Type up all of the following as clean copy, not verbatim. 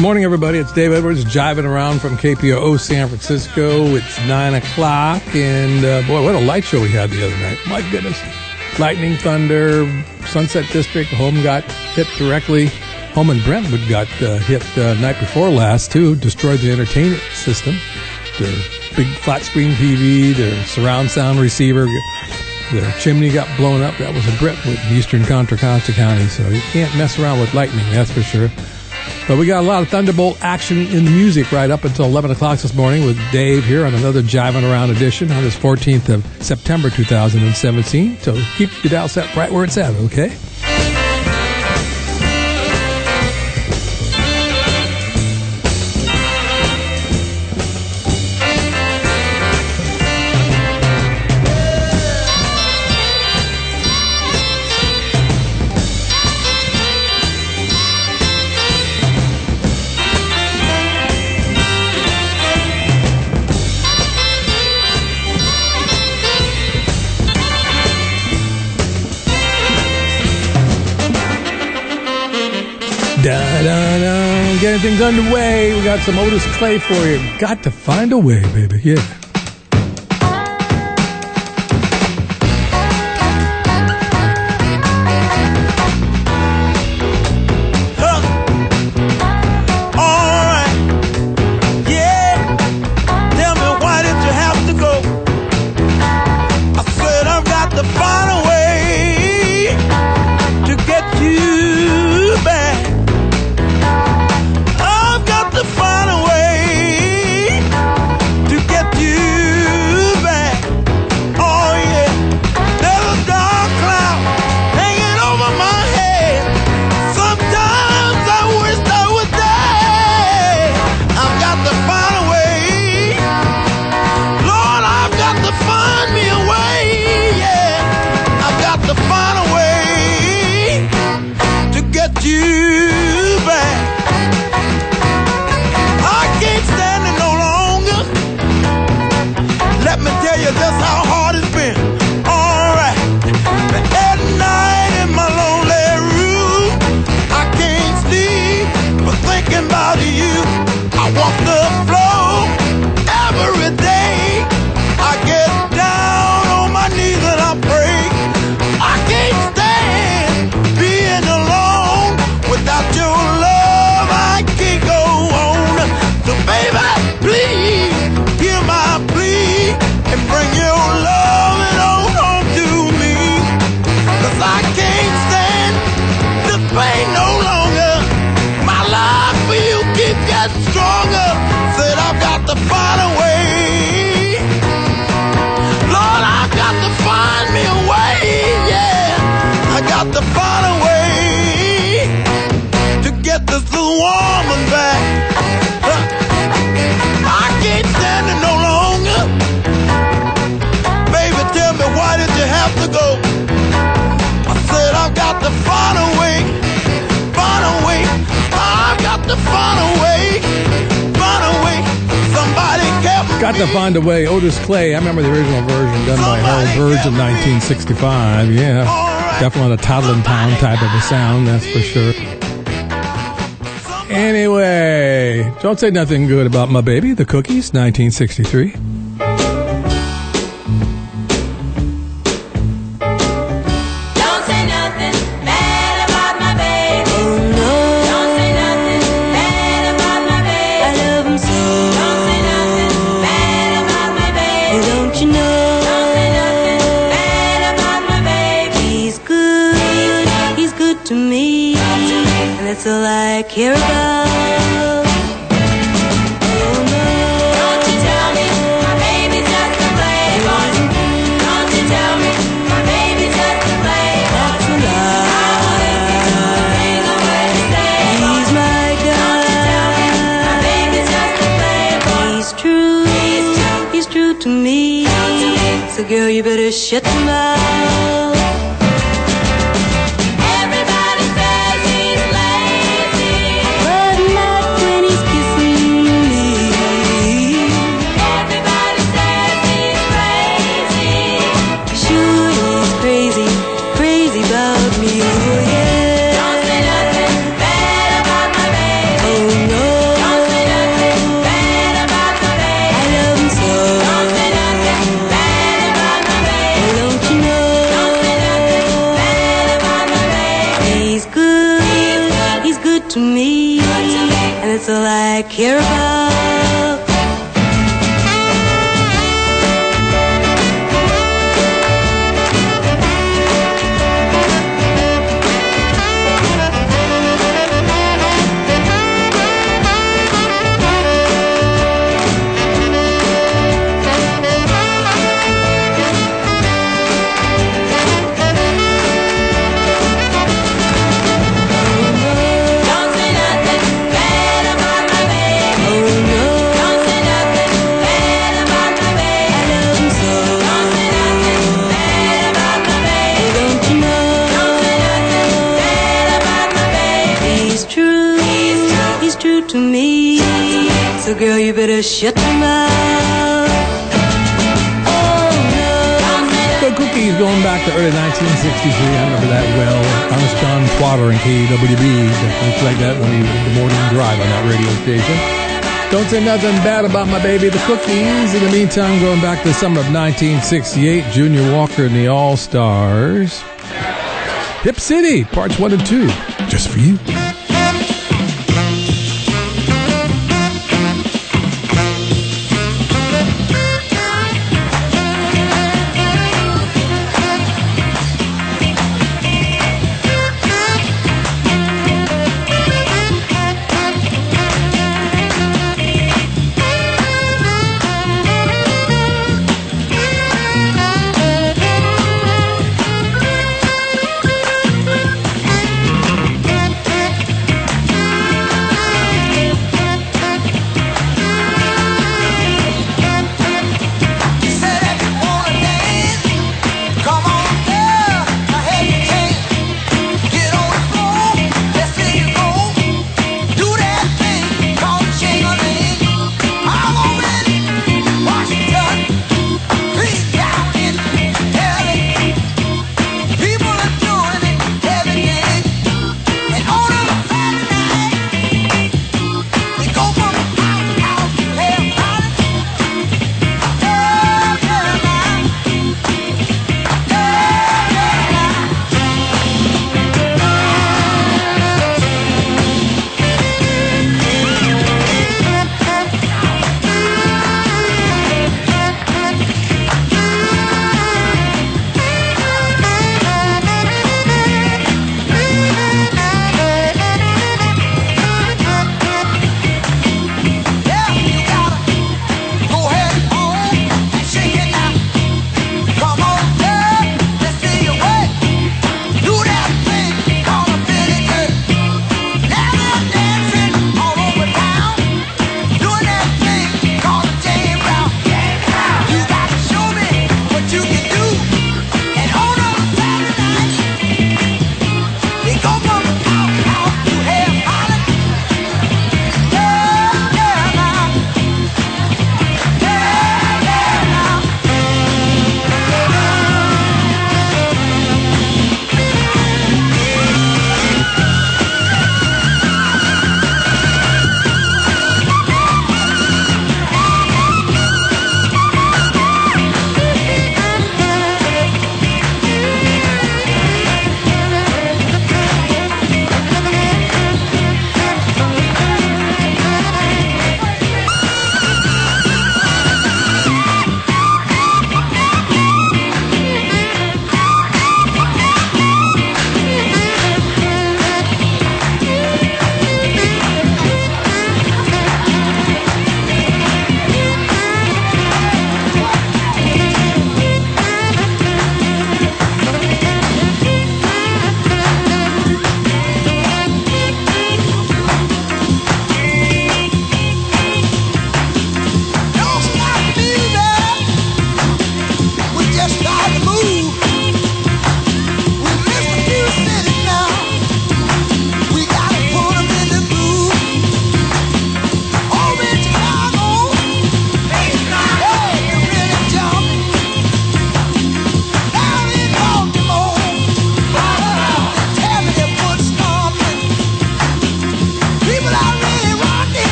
Good morning, everybody. It's Dave Edwards jiving around from KPOO San Francisco. It's 9 o'clock, and boy, what a light show we had the other night. My goodness. Lightning, thunder, Sunset District, Home got hit directly. Home and Brentwood got hit night before last, too. Destroyed the entertainment system. Their big flat screen TV, their surround sound receiver, their chimney got blown up. That was in Brentwood, in eastern Contra Costa County, so you can't mess around with lightning, that's for sure. But we got a lot of Thunderbolt action in the music right up until 11 o'clock this morning with Dave here on another Jiving Around edition on this 14th of September 2017. So keep your dial set right where it's at, okay? Da-da-da. Getting things underway. We got some Otis Clay for you. Got to find a way, baby. Yeah. Got to Find a Way, Otis Clay. I remember the original version done by Harold Burge in 1965. Yeah, definitely a Toddlin' Town type of a sound, that's for sure. Anyway, Don't Say Nothing Good About My Baby, The Cookies, 1963. That's all I care about. Oh no. Don't you tell me my baby's just a playboy. Don't you tell me my baby's just a playboy. That's a lie. He's my guy. Don't you tell me my baby's just a playboy. He's true. He's true to me. So girl, you better shut your mouth. Don't say nothing bad about my baby. Oh no. to me, and it's all I care about. To me, so girl, you better shut your mouth. Oh no. So Cookies going back to early 1963. I remember that well. I was John Twatter and KWB. Definitely like that when he was the morning drive on that radio station. Don't say nothing bad about my baby, the Cookies. In the meantime, going back to the summer of 1968, Junior Walker and the All-Stars. Hip City, parts 1 and 2, just for you.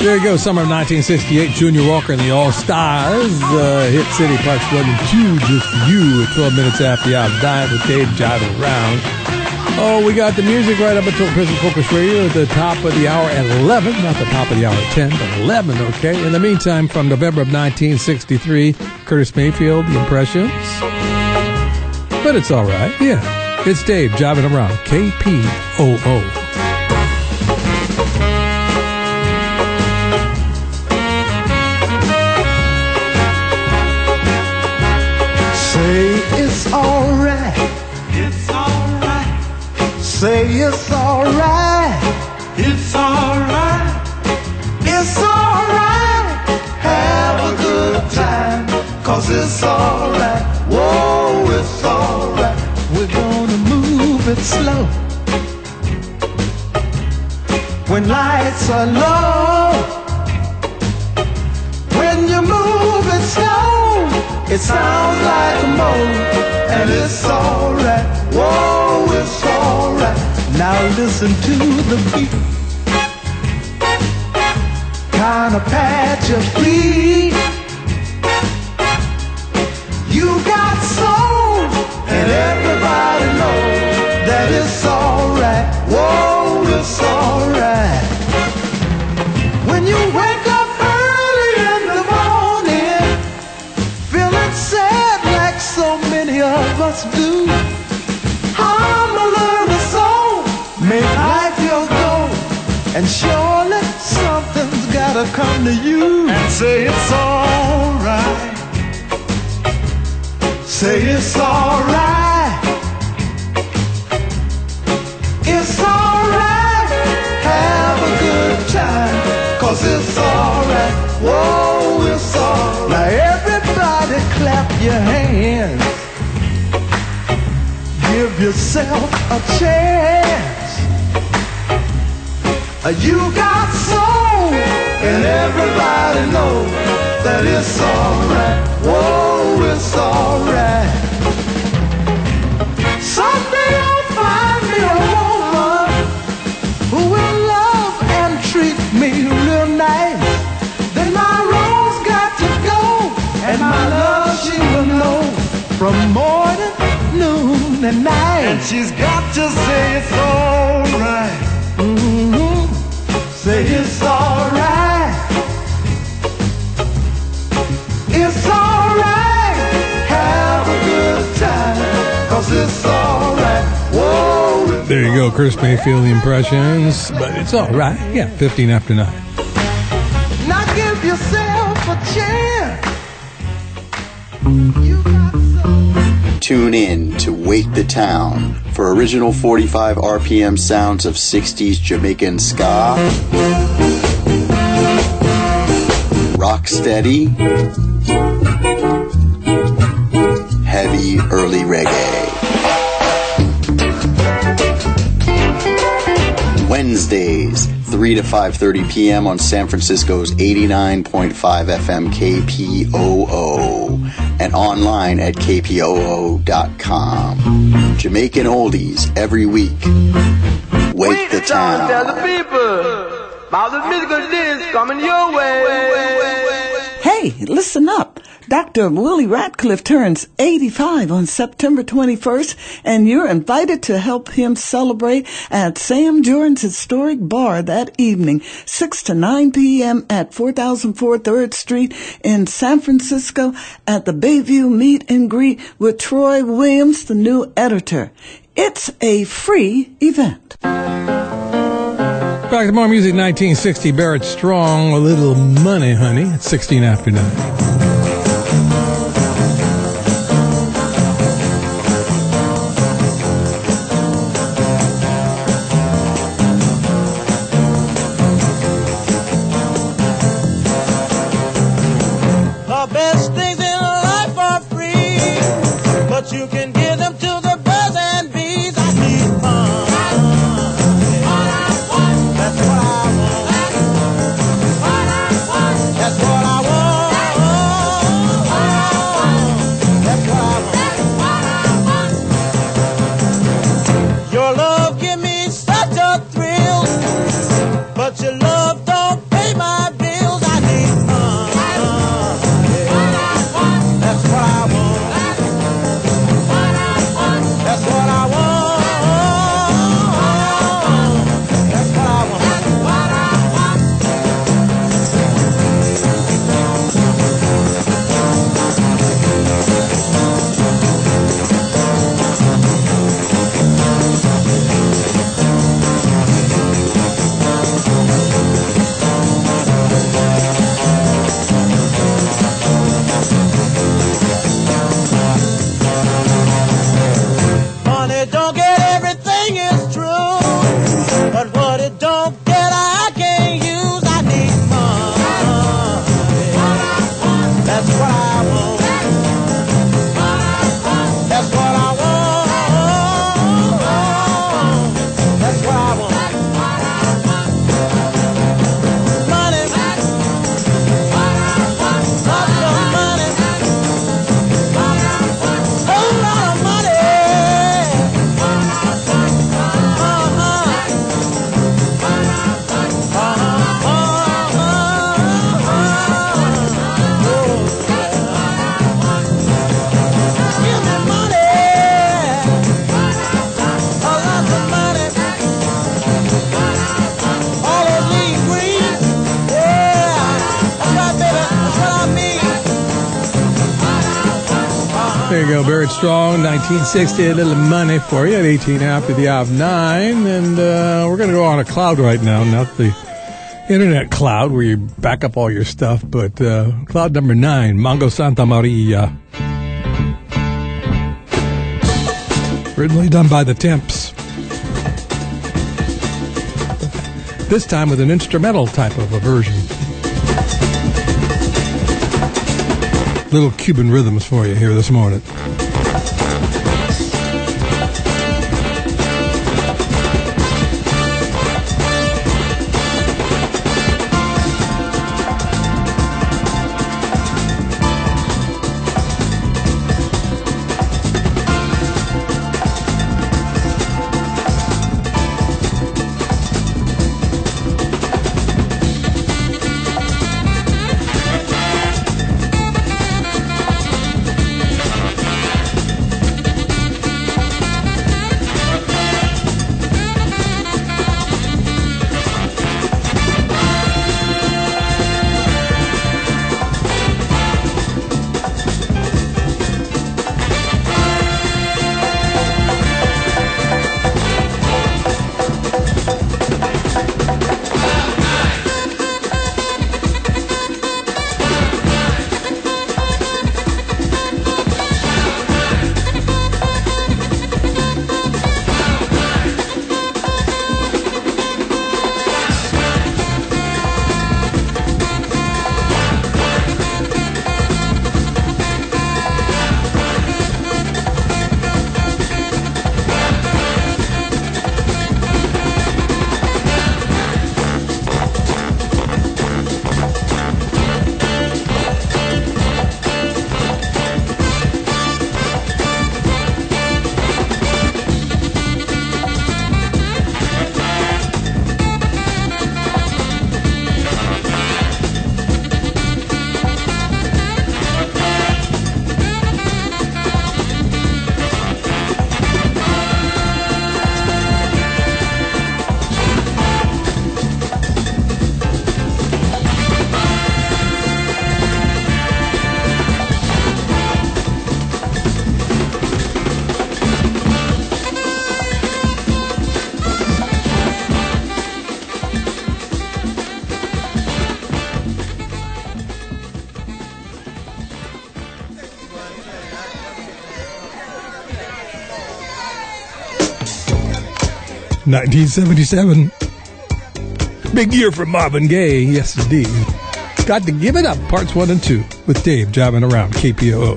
There you go, summer of 1968, Junior Walker and the All-Stars. Hit City Parts 1 and 2, just for you, at 12 minutes after the hour. Diet with Dave jiving around. Oh, we got the music right up until Prison Focus Radio at the top of the hour at 11. Not the top of the hour at 10, but 11, okay? In the meantime, from November of 1963, Curtis Mayfield, The Impressions. But it's all right, yeah. It's Dave jiving around, KPOO. Say it's alright. It's alright. Say it's alright. It's alright. It's alright. Have a good time. 'Cause it's alright. Whoa, it's alright. We're gonna move it slow. When lights are low. When you move it slow, it sounds like a moan, and it's alright. Whoa, it's alright. Now listen to the beat. Kinda pat your feet. You got soul, and everybody knows that it's alright. Whoa, it's alright. When you wake up early in the morning, feeling sad like so many of us do, hum a little song, make life your goal, and surely something's gotta come to you and say it's alright. Say it's alright. It's alright. Have a good time, 'cause it's alright. Whoa, it's alright. Now everybody clap your hands. Give yourself a chance. You got soul, and everybody knows that it's alright. Whoa, it's alright. Someday I'll find me a woman who will love and treat me real nice. Then my rose got to go, and my love she will know from morning, noon, and night. And she's got to say it's alright. Mm-hmm. Say it's alright. It's alright. Have a good time, 'cause it's alright. Whoa. There you go, Curtis Mayfield, The Impressions. But it's all right. Yeah, 15 after 9. Now give yourself a chance. You got some. Tune in to Wake the Town for original 45 RPM sounds of 60s Jamaican ska, rocksteady, heavy early reggae. Wednesdays, 3 to 5:30 p.m. on San Francisco's 89.5 FM KPOO and online at kpoo.com. Jamaican oldies every week. Wake the town. Tell the people about the musical disc coming your way. Hey, listen up. Dr. Willie Ratcliffe turns 85 on September 21st, and you're invited to help him celebrate at Sam Jordan's Historic Bar that evening, 6 to 9 p.m. at 4004 3rd Street in San Francisco at the Bayview Meet and Greet with Troy Williams, the new editor. It's a free event. Back to more music, 1960, Barrett Strong, A Little Money, Honey. It's 16 after 9. The best things in life are free, but you can give them to the birds and bees. I need fun. That's what I want. That's what I want. There you go, Barrett Strong, 1960. A little money for you at 18 after the hour of 9. And we're going to go on a cloud right now, not the internet cloud where you back up all your stuff, but cloud number 9, Mongo Santa Maria. Originally done by the Temps. This time with an instrumental type of a version. Little Cuban rhythms for you here this morning. $1977. Big year for Marvin Gaye, yes indeed. Got to Give It Up, parts 1 and 2, with Dave driving around KPOO.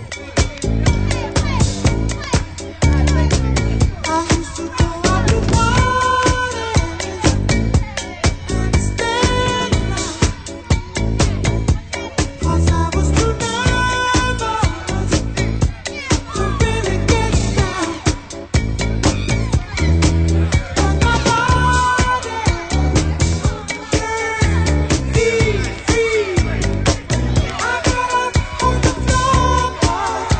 Free, free. I got up on the floor.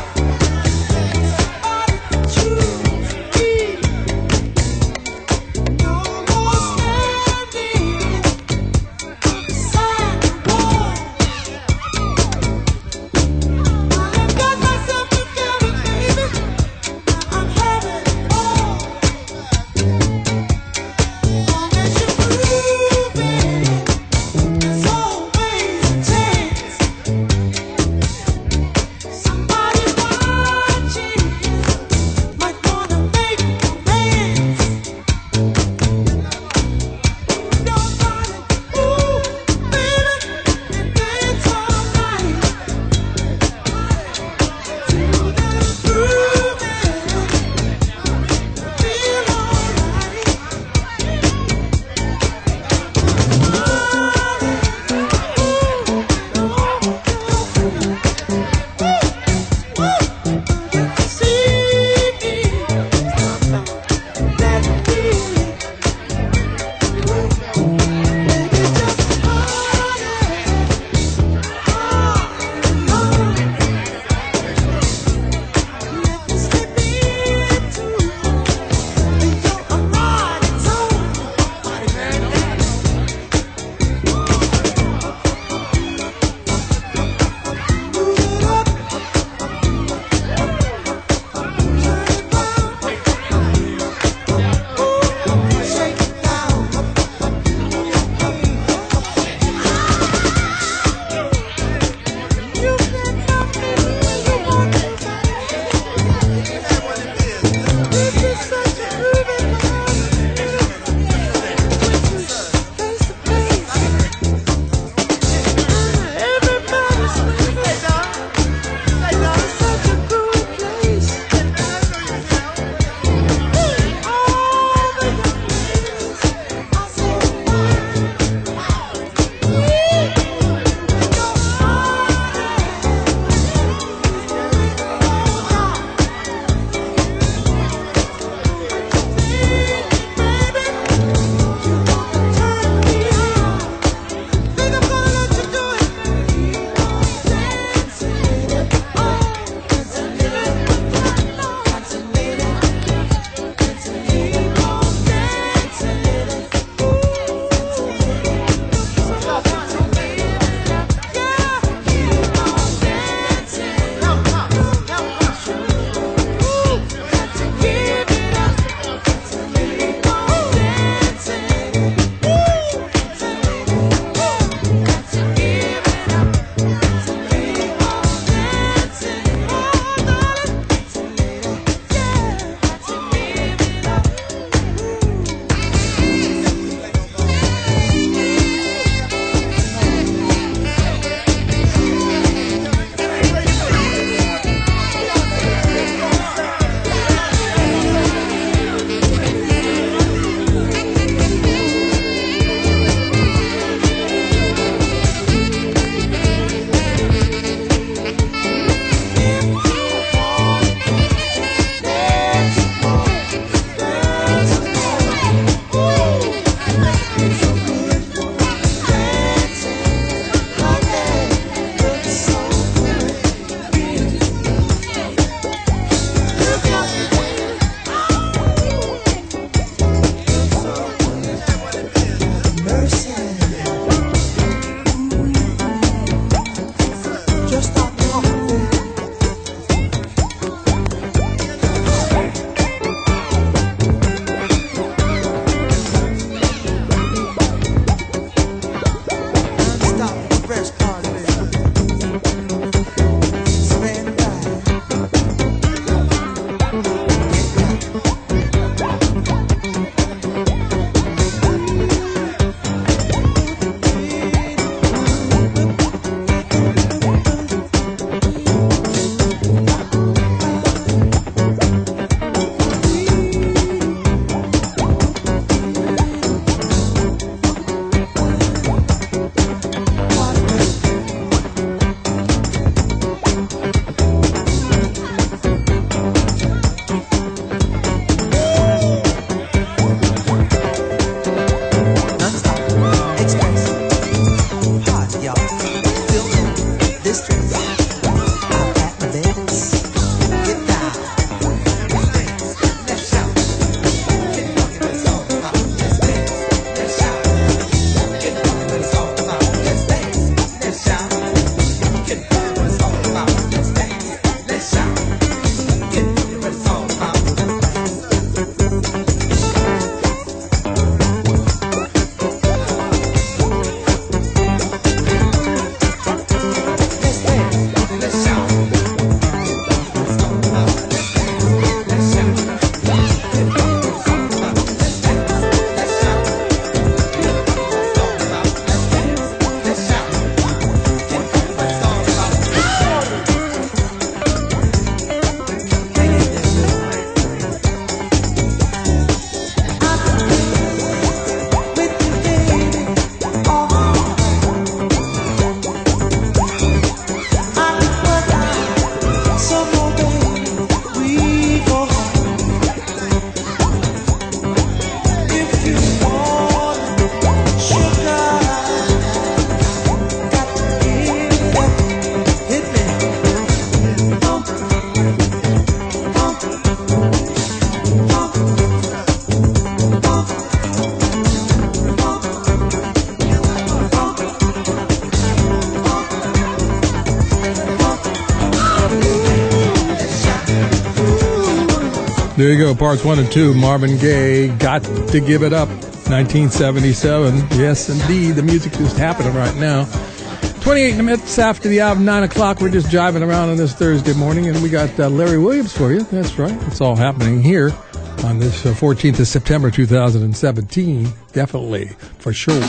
There you go, parts 1 and 2. Marvin Gaye, Got to Give It Up, 1977. Yes, indeed, the music is happening right now. 28 minutes after the hour of 9 o'clock, we're just jiving around on this Thursday morning, and we got Larry Williams for you. That's right. It's all happening here on this 14th of September, 2017. Definitely, for sure.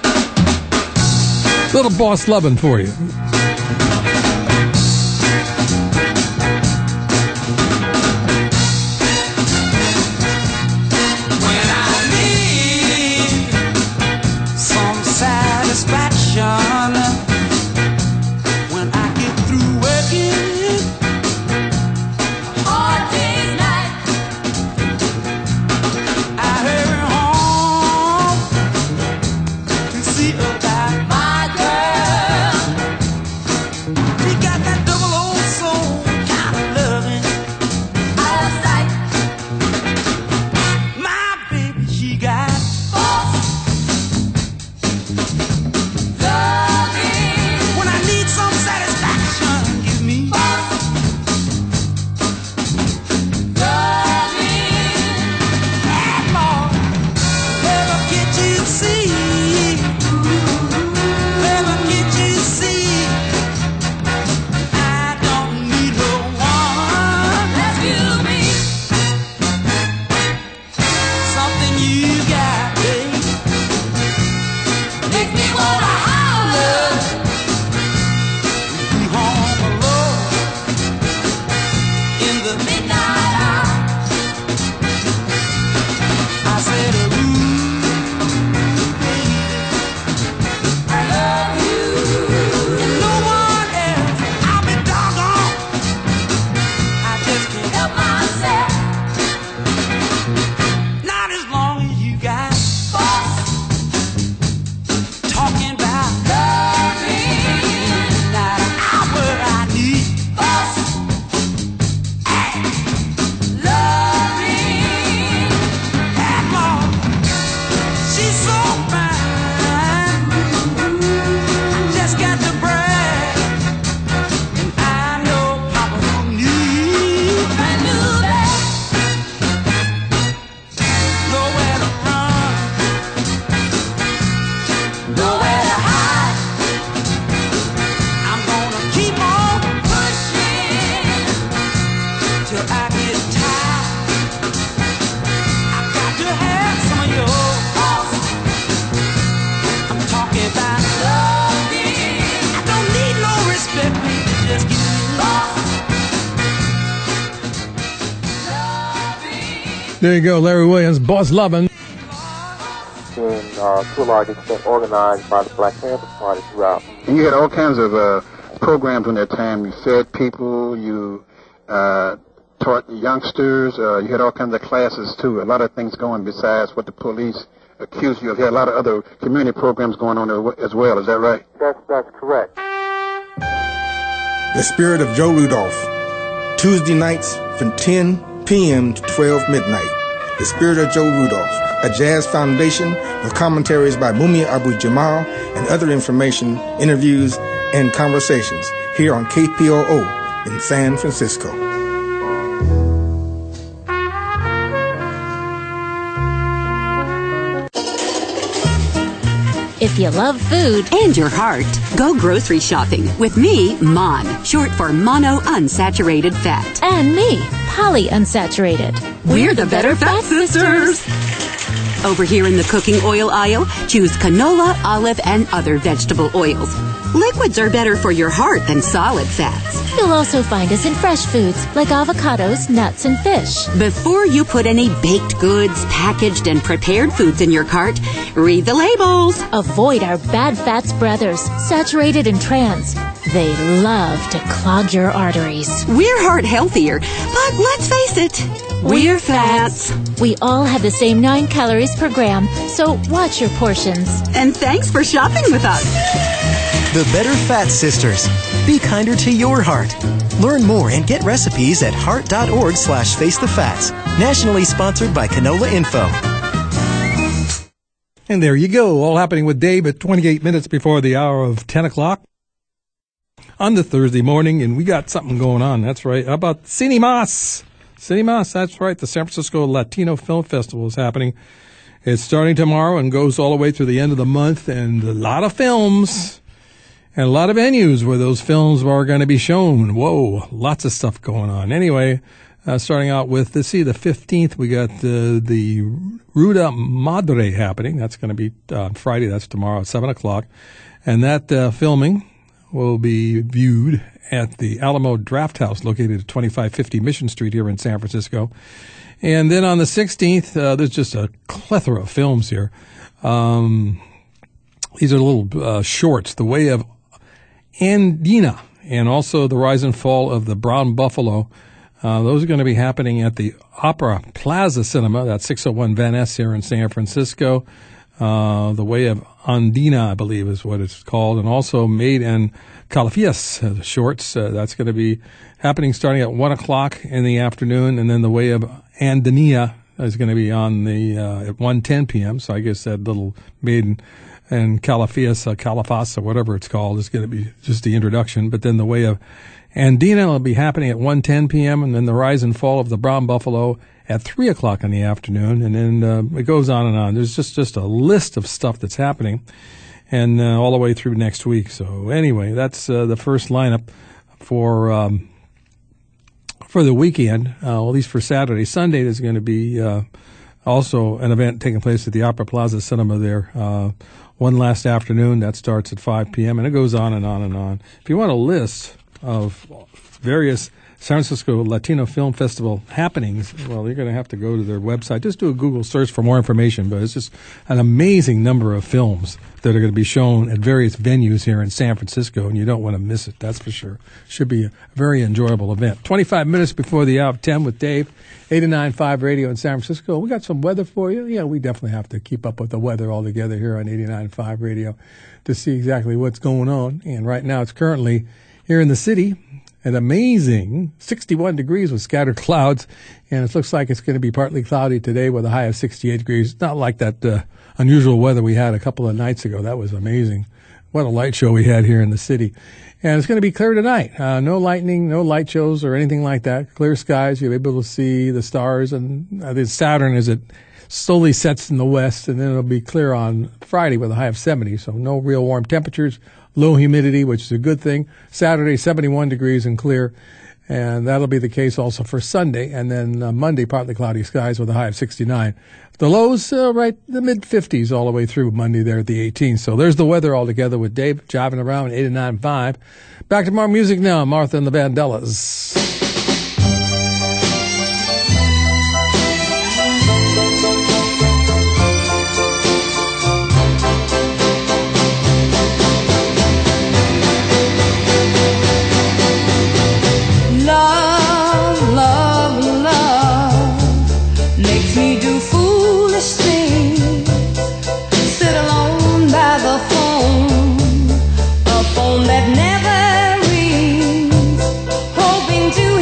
Little Boss Lovin' for you. There you go, Larry Williams, Boss Lovin'. And to a large extent organized by the Black Panther Party throughout. And you had all kinds of programs in that time. You fed people, you taught youngsters, you had all kinds of classes too. A lot of things going besides what the police accused you of. You had a lot of other community programs going on as well. Is that right? That's correct. The Spirit of Joe Rudolph. Tuesday nights from 10 p.m. to 12 midnight. The Spirit of Joe Rudolph, a jazz foundation with commentaries by Mumia Abu-Jamal and other information, interviews, and conversations here on KPOO in San Francisco. If you love food and your heart, go grocery shopping with me, Mon, short for monounsaturated fat. And me, polyunsaturated. We're the Better Fat Sisters. Over here in the cooking oil aisle, choose canola, olive, and other vegetable oils. Liquids are better for your heart than solid fats. You'll also find us in fresh foods like avocados, nuts, and fish. Before you put any baked goods, packaged, and prepared foods in your cart, read the labels. Avoid our bad fats brothers, saturated and trans. They love to clog your arteries. We're heart healthier, but let's face it, we're fats. We all have the same 9 calories per gram, so watch your portions. And thanks for shopping with us. The Better Fat Sisters. Be kinder to your heart. Learn more and get recipes at heart.org/facethefats. Nationally sponsored by Canola Info. And there you go, all happening with Dave at 28 minutes before the hour of 10 o'clock on the Thursday morning, and we got something going on. That's right. How about Cinemas? CineMas, that's right. The San Francisco Latino Film Festival is happening. It's starting tomorrow and goes all the way through the end of the month, and a lot of films and a lot of venues where those films are going to be shown. Whoa, lots of stuff going on. Anyway, starting out with, let's see, the 15th, we got the Ruta Madre happening. That's going to be Friday. That's tomorrow at 7 o'clock. And that filming will be viewed at the Alamo Draft House located at 2550 Mission Street here in San Francisco. And then on the 16th, there's just a plethora of films here. These are little shorts, The Way of Andina, and also The Rise and Fall of the Brown Buffalo. Those are going to be happening at the Opera Plaza Cinema, that's 601 Van Ness here in San Francisco. The Way of Andina, I believe, is what it's called, and also Made in Calafias shorts. That's going to be happening starting at 1 o'clock in the afternoon, and then The Way of Andania is going to be on the at 1:10 p.m. So I guess that little Made in Calafas, or whatever it's called, is going to be just the introduction. But then The Way of Andina will be happening at 1:10 p.m., and then The Rise and Fall of the Brown Buffalo at 3 o'clock in the afternoon, and then it goes on and on. There's just a list of stuff that's happening, and all the way through next week. So anyway, that's the first lineup for the weekend, at least for Saturday. Sunday, there's going to be also an event taking place at the Opera Plaza Cinema there one last afternoon. That starts at 5 p.m., and it goes on and on and on. If you want a list of various San Francisco Latino Film Festival happenings, well, you're going to have to go to their website. Just do a Google search for more information, but it's just an amazing number of films that are going to be shown at various venues here in San Francisco, and you don't want to miss it, that's for sure. Should be a very enjoyable event. 25 minutes before the hour of 10 with Dave, 89.5 Radio in San Francisco. We got some weather for you. Yeah, we definitely have to keep up with the weather all together here on 89.5 Radio to see exactly what's going on. And right now it's currently here in the city, an amazing 61 degrees with scattered clouds, and it looks like it's going to be partly cloudy today with a high of 68 degrees. It's not like that unusual weather we had a couple of nights ago. That was amazing. What a light show we had here in the city. And it's going to be clear tonight. No lightning, no light shows or anything like that. Clear skies. You'll be able to see the stars and the Saturn as it slowly sets in the west, and then it'll be clear on Friday with a high of 70, so no real warm temperatures. Low humidity, which is a good thing. Saturday, 71 degrees and clear. And that'll be the case also for Sunday. And then Monday, partly cloudy skies with a high of 69. The lows, right, the mid-50s all the way through Monday there at the 18th. So there's the weather all together with Dave jiving around 89.5. Back to more music now. Martha and the Vandellas. That never rings, hoping to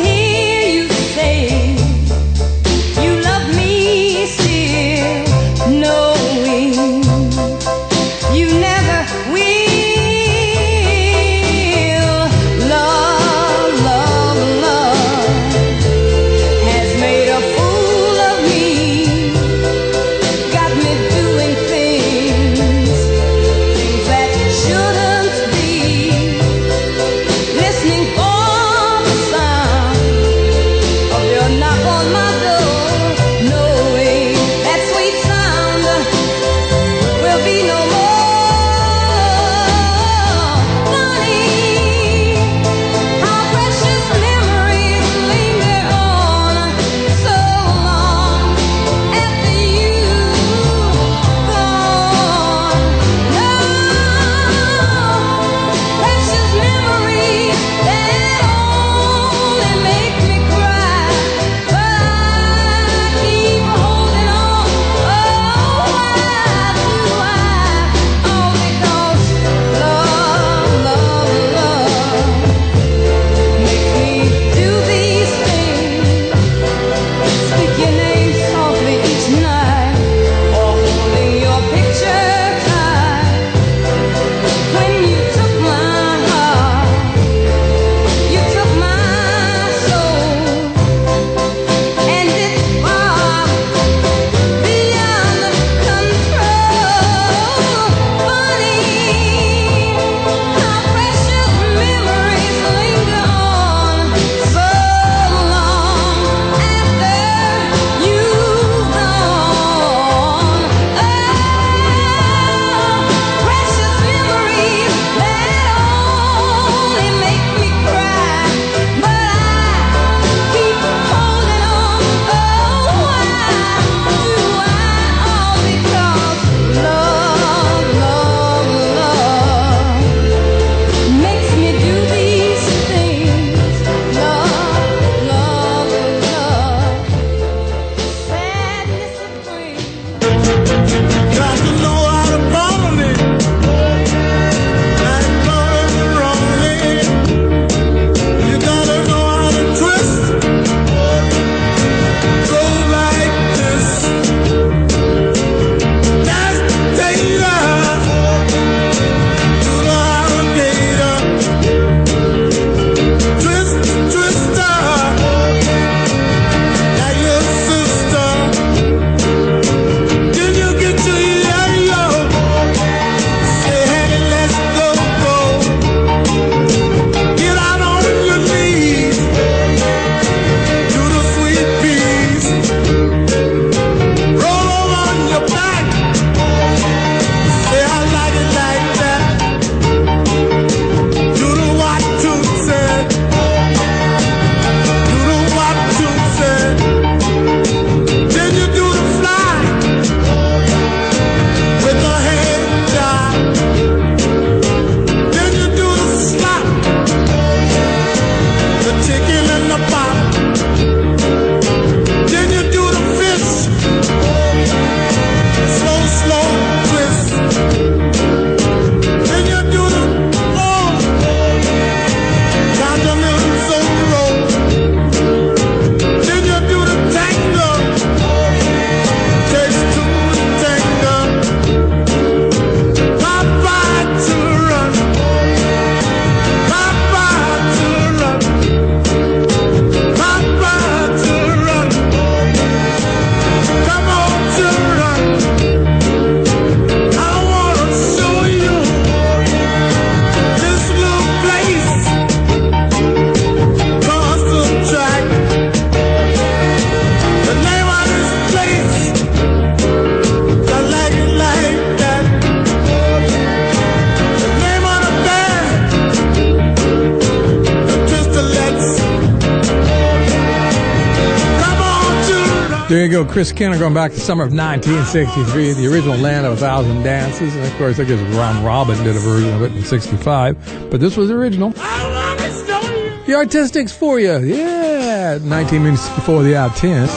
There you go, Chris Kenner going back to summer of 1963, the original Land of a Thousand Dances. And of course, I guess Ron Robin did a version of it in 65. But this was the original. The Artistics for you. Yeah. 19 minutes before the hour 10.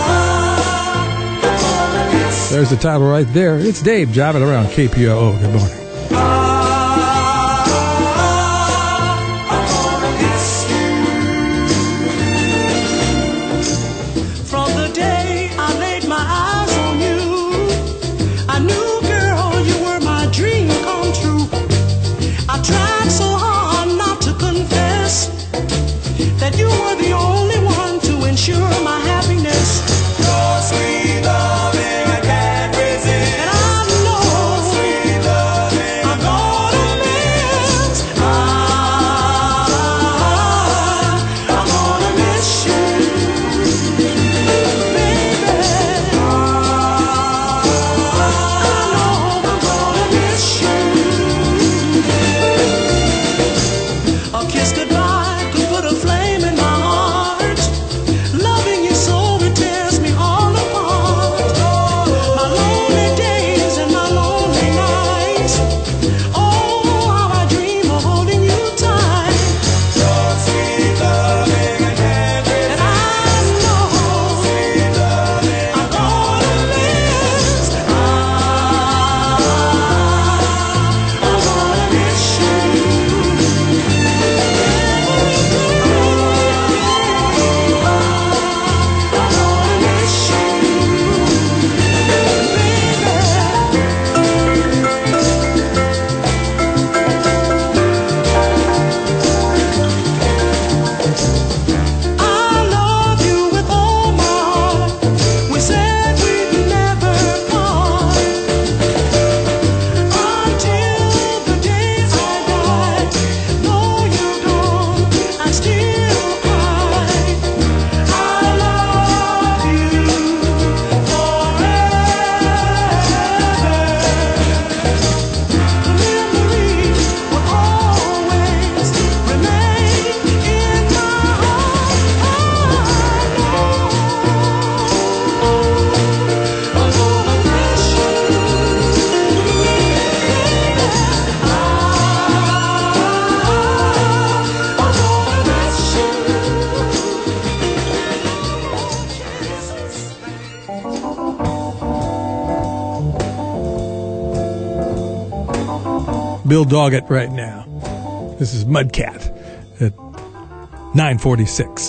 There's the title right there. It's Dave jiving around KPOO. Good morning. Bill Doggett right now. This is Mudcat at 9:46.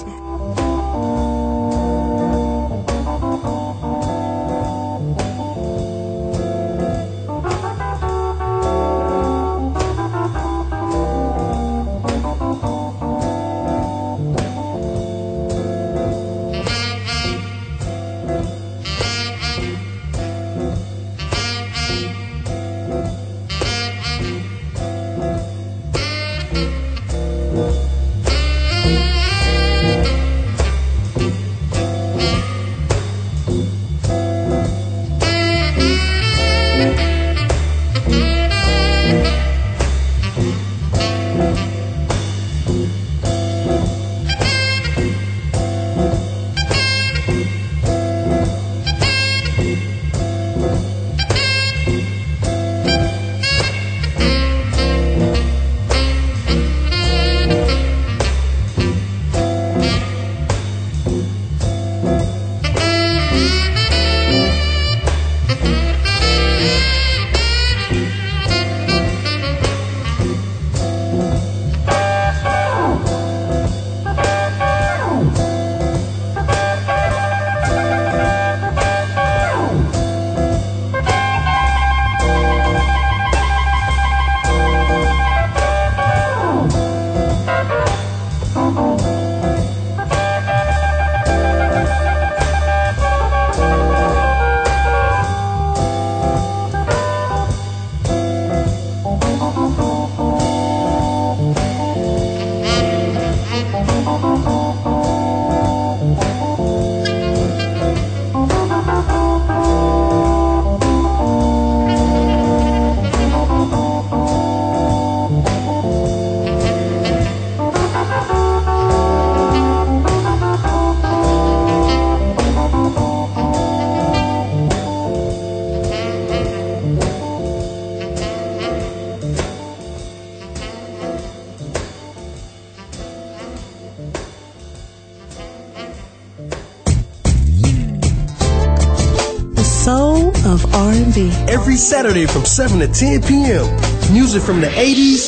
soul of R&B. Every Saturday from 7 to 10 p.m. Music from the 80s,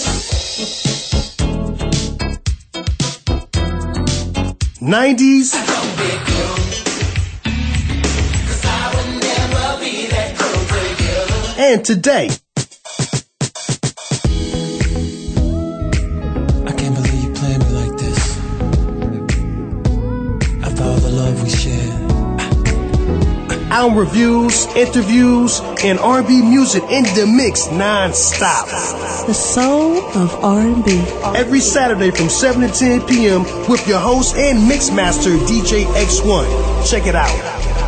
90s, and today. I can't believe you playing me like this. After all the love we shared. Album reviews, interviews, and R&B music in the mix non-stop. The soul of R&B. Every Saturday from 7 to 10 p.m. with your host and mixmaster DJ X1. Check it out.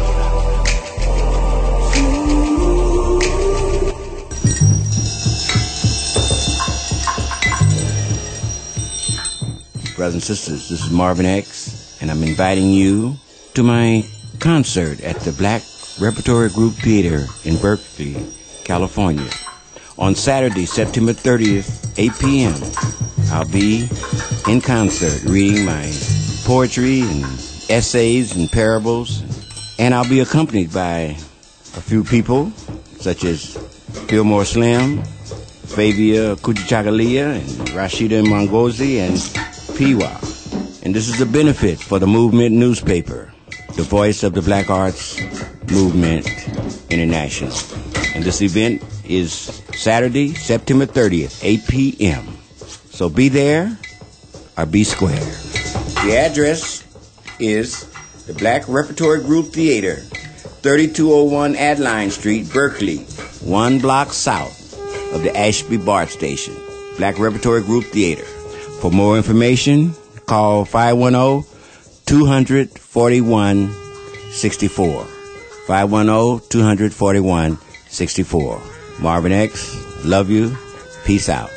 Brothers and sisters, this is Marvin X, and I'm inviting you to my concert at the Black Repertory Group Theater in Berkeley, California. On Saturday, September 30th, 8 p.m., I'll be in concert reading my poetry and essays and parables, and I'll be accompanied by a few people, such as Fillmore Slim, Fabia Kujichagulia, and Rashida Mongozi, and Piwa. And this is a benefit for the Movement newspaper, the voice of the Black Arts Movement International. And this event is Saturday, September 30th, 8 p.m. So be there or be square. The address is the Black Repertory Group Theater, 3201 Adeline Street, Berkeley, 1 block south of the Ashby BART station. Black Repertory Group Theater. For more information, call 510-241-64. 510-241-64. Marvin X, love you. Peace out.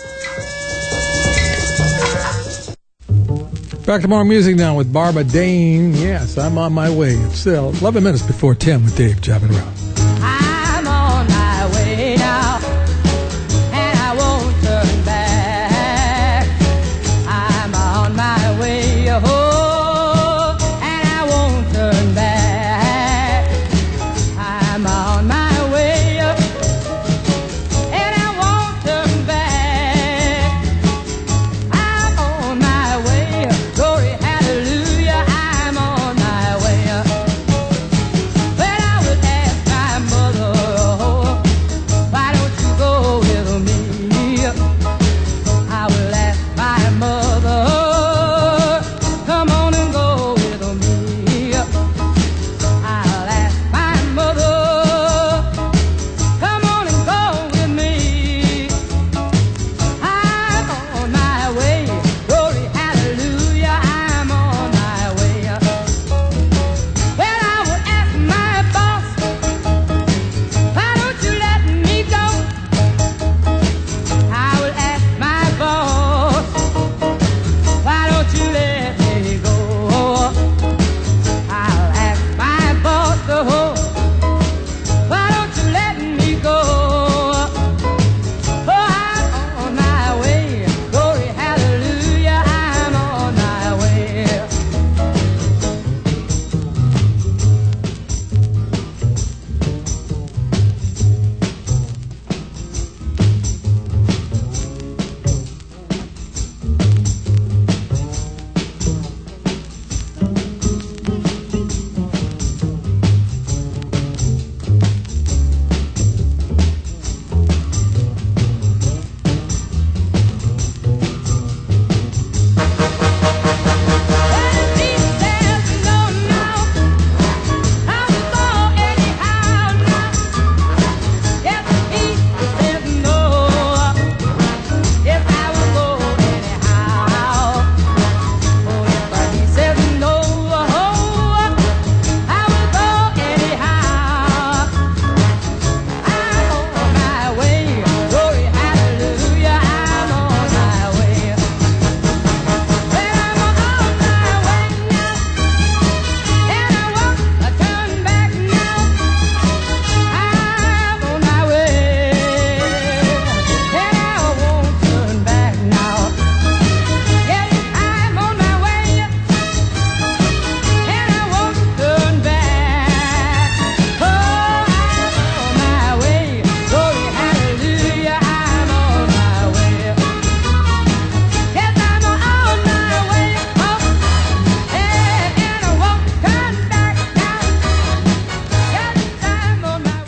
Back to more music now with Barbara Dane. Yes, I'm on my way. It's still 11 minutes before 10 with Dave Jiving Around. I'm on my way now, and I won't turn back. I'm on my way home, and I won't turn back. I'm on my way up, and I won't turn back. I'm on my way up, glory, hallelujah. I'm on my way up. Well, I would ask my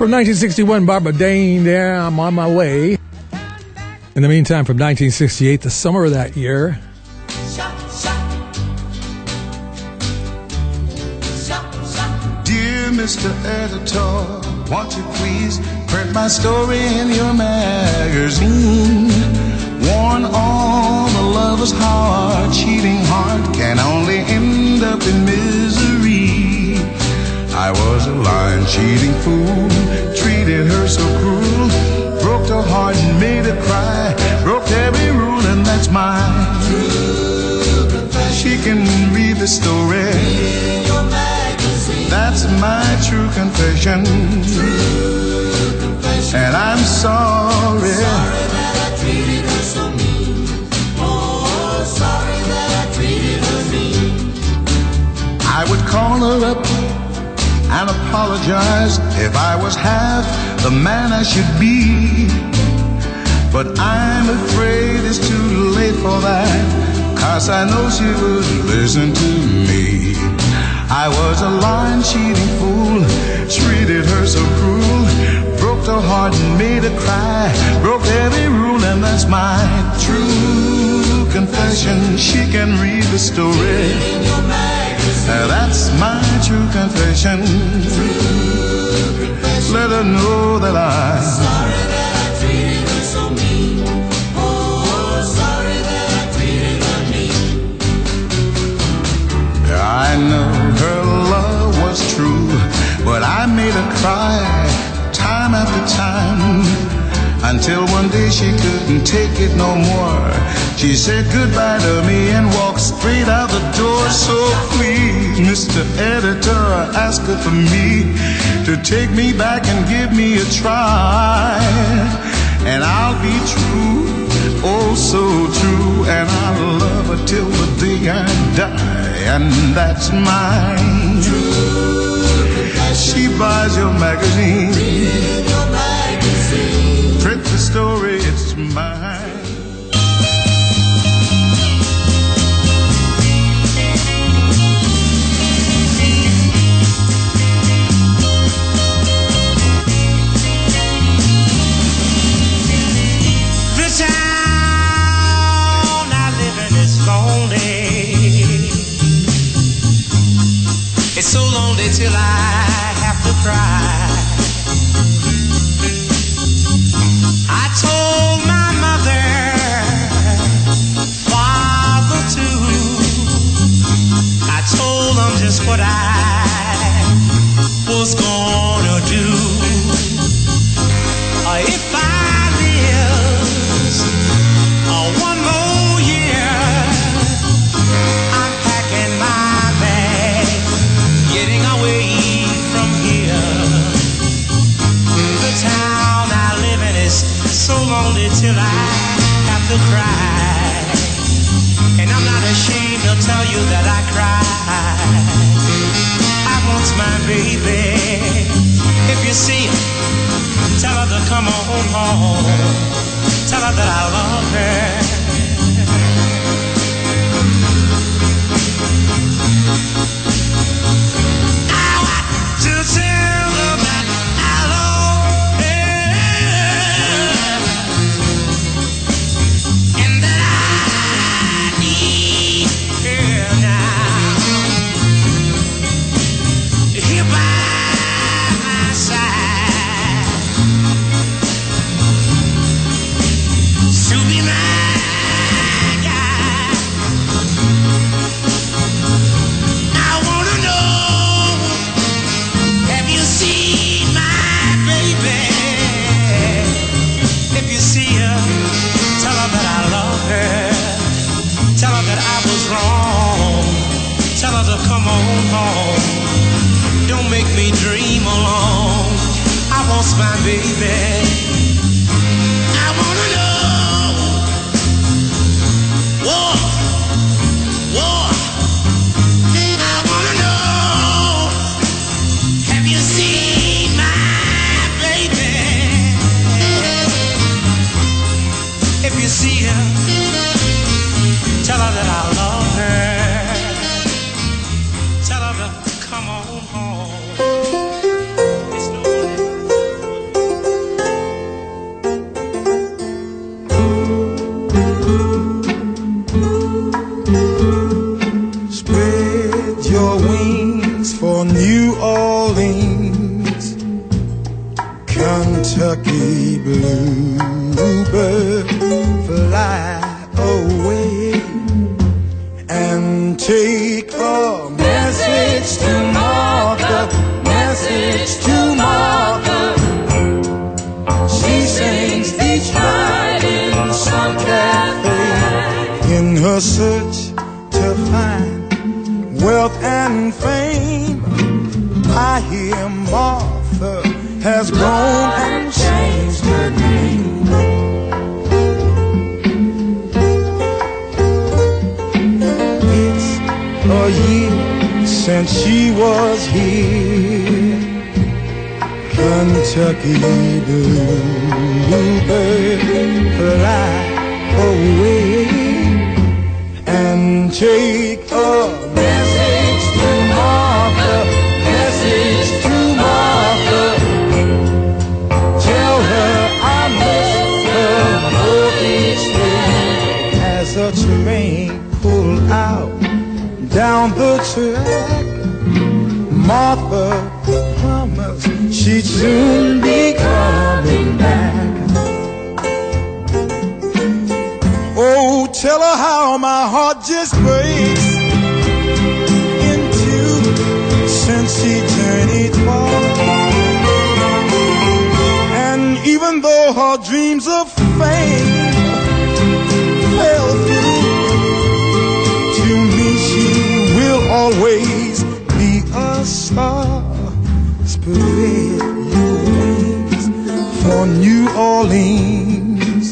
From 1961, Barbara Dane, there, I'm on my way. In the meantime, from 1968, the summer of that year, Dear Mr. Editor, won't you please print my story in your magazine? Warn all the lovers how our cheating heart can only end up in misery. I was a lying, cheating fool, treated her so cruel, broke her heart and made her cry, broke every rule, and that's mine. True confession. She can read the story in your magazine. That's my true confession. True confession. And I'm sorry. Sorry that I treated her so mean. Oh, sorry that I treated her mean. I would call her up and apologize if I was half the man I should be. But I'm afraid it's too late for that, 'cause I know she would listen to me. I was a lying, cheating fool, treated her so cruel, broke her heart and made her cry, broke every rule, and that's my true confession. She can read the story. That's my true confession. Let her know that I'm sorry that I treated her so mean. Oh, sorry that I treated her mean. I know her love was true, but I made her cry time after time, until one day she couldn't take it no more. She said goodbye to me and walked straight out the door. So please, Mr. Editor, ask her for me to take me back and give me a try. And I'll be true, oh so true, and I'll love her till the day I die. And that's mine. She buys your magazine, print the story, it's mine. It's so lonely till I have to cry. I told my mother, father too. I told them just what I was gonna do. If I live one more year, I'm packing my bag, getting away from here. The town I live in is so lonely till I have to cry. And I'm not ashamed to tell you that I cry. I want my baby. If you see her, tell her to come on home. Tell her that I love her. To tell them that I love her, and that I need her now, here by my side, to be my guide. I wanna know, have you seen my baby? If you see her, tell her that I love her. Tell her that I was wrong. Tell her to come on home. Don't make me dream alone. I want my baby. I wanna know. Whoa, whoa. I wanna know. Have you seen my baby? If you see her, tell her that I love her. Tell her to come on home. It's no Kentucky bluebird, fly away and take a message to Martha, message to Martha. She sings each night in some cafe in her search to find wealth and fame. I hear Martha has grown and changed her name. It's a year since she was here. Kentucky bluebird, fly away and take a message to Martha, message to Martha. Tell her I miss her more each day. As a train pulled out down the track, Martha promised she'd soon be coming back. Oh, tell her how my heart just breaks in two since she journeyed far. And even though her dreams of fame fell through, to me she will always be a star. Spread your wings for New Orleans,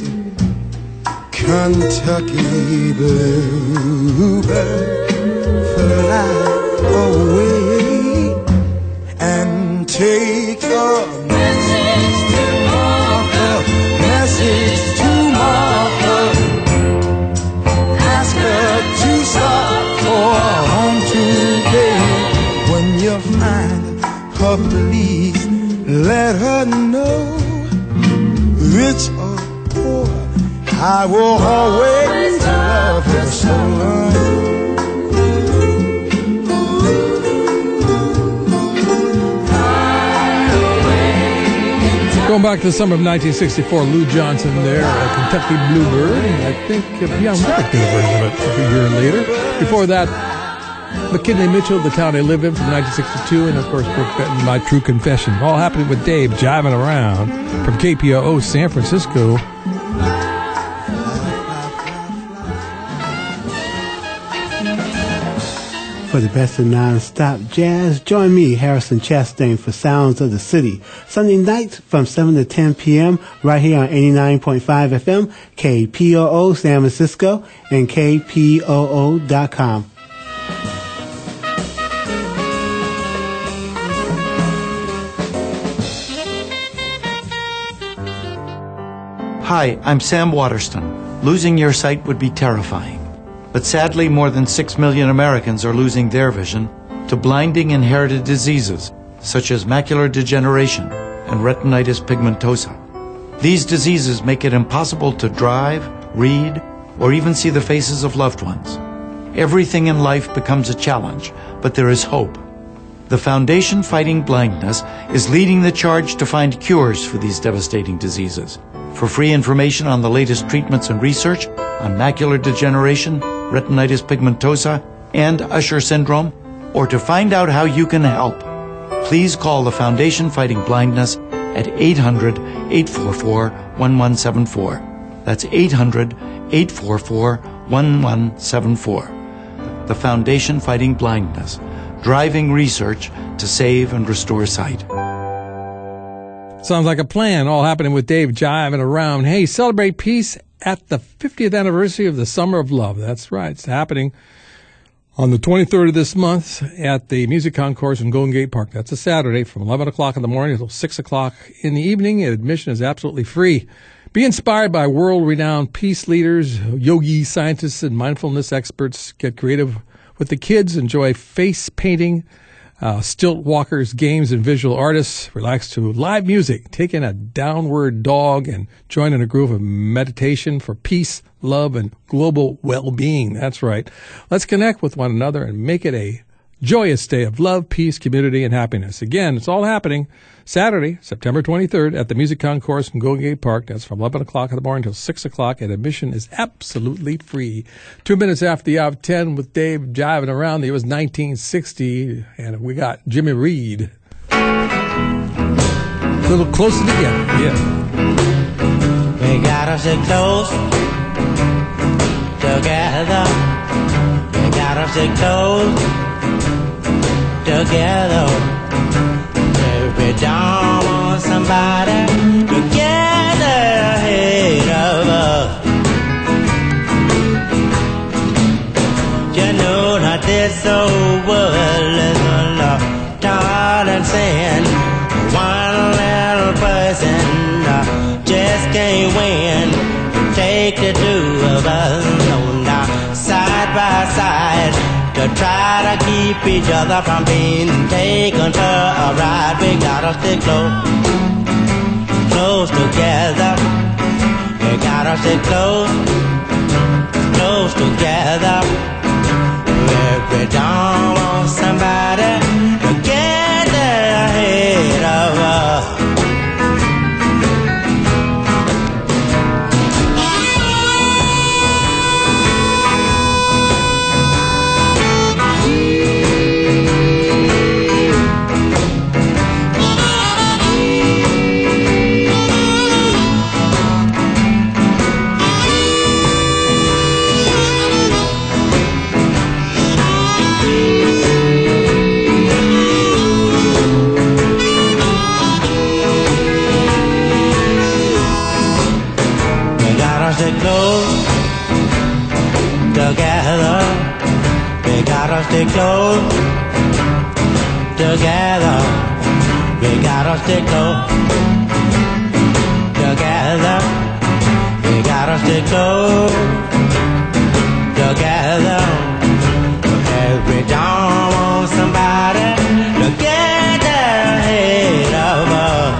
Kentucky bluebird, fly away and take a message to Martha, message to Martha. Ask her to stop for home today. When you find her, please let her know, rich or poor, I will always love her so. Going back to the summer of 1964, Lou Johnson there, Kentucky Bluebird. I think, yeah, I'm going to do a version of it a year later. Before that, McKinley Mitchell, The Town I Live In from 1962, and of course, Brooke Benton, My True Confession. All happening with Dave jiving around from KPOO San Francisco. For the best of non-stop jazz, join me, Harrison Chastain, for Sounds of the City. Sunday nights from 7 to 10 p.m. right here on 89.5 FM, KPOO San Francisco, and KPOO.com. Hi, I'm Sam Waterston. Losing your sight would be terrifying. But sadly, more than 6 million Americans are losing their vision to blinding inherited diseases such as macular degeneration and retinitis pigmentosa. These diseases make it impossible to drive, read, or even see the faces of loved ones. Everything in life becomes a challenge, but there is hope. The Foundation Fighting Blindness is leading the charge to find cures for these devastating diseases. For free information on the latest treatments and research on macular degeneration, retinitis pigmentosa, and Usher syndrome, or to find out how you can help, please call the Foundation Fighting Blindness at 800-844-1174. That's 800-844-1174. The Foundation Fighting Blindness, driving research to save and restore sight. Sounds like a plan, all happening with Dave jiving around. Hey, celebrate peace at the 50th anniversary of the Summer of Love. That's right. It's happening on the 23rd of this month at the Music Concourse in Golden Gate Park. That's a Saturday from 11 o'clock in the morning until 6 o'clock in the evening. And admission is absolutely free. Be inspired by world-renowned peace leaders, yogi scientists, and mindfulness experts. Get creative with the kids. Enjoy face painting, stilt walkers, games, and visual artists. Relax to live music. Take in a downward dog and join in a groove of meditation for peace, love, and global well-being. That's right. Let's connect with one another and make it a joyous day of love, peace, community, and happiness. Again, it's all happening Saturday, September 23rd at the Music Concourse in Golden Gate Park. That's from 11 o'clock in the morning till 6 o'clock, and admission is absolutely free. 2 minutes after the hour of 10 with Dave jiving around. It was 1960, and we got Jimmy Reed. A little closer together, yeah. We gotta sit close together. We gotta sit close together. We don't want somebody to get ahead of us. You know that this old world is full of darling sin. One little person just can't win. Take the two of us on side by side to try to keep each other from being taken for a ride. We gotta stay close, close together. We gotta stay close, close together. We don't want somebody to get ahead of us. Stay close together. We gotta stay close together. We gotta stay close together. We gotta stay close together. We don't want somebody to get ahead of us.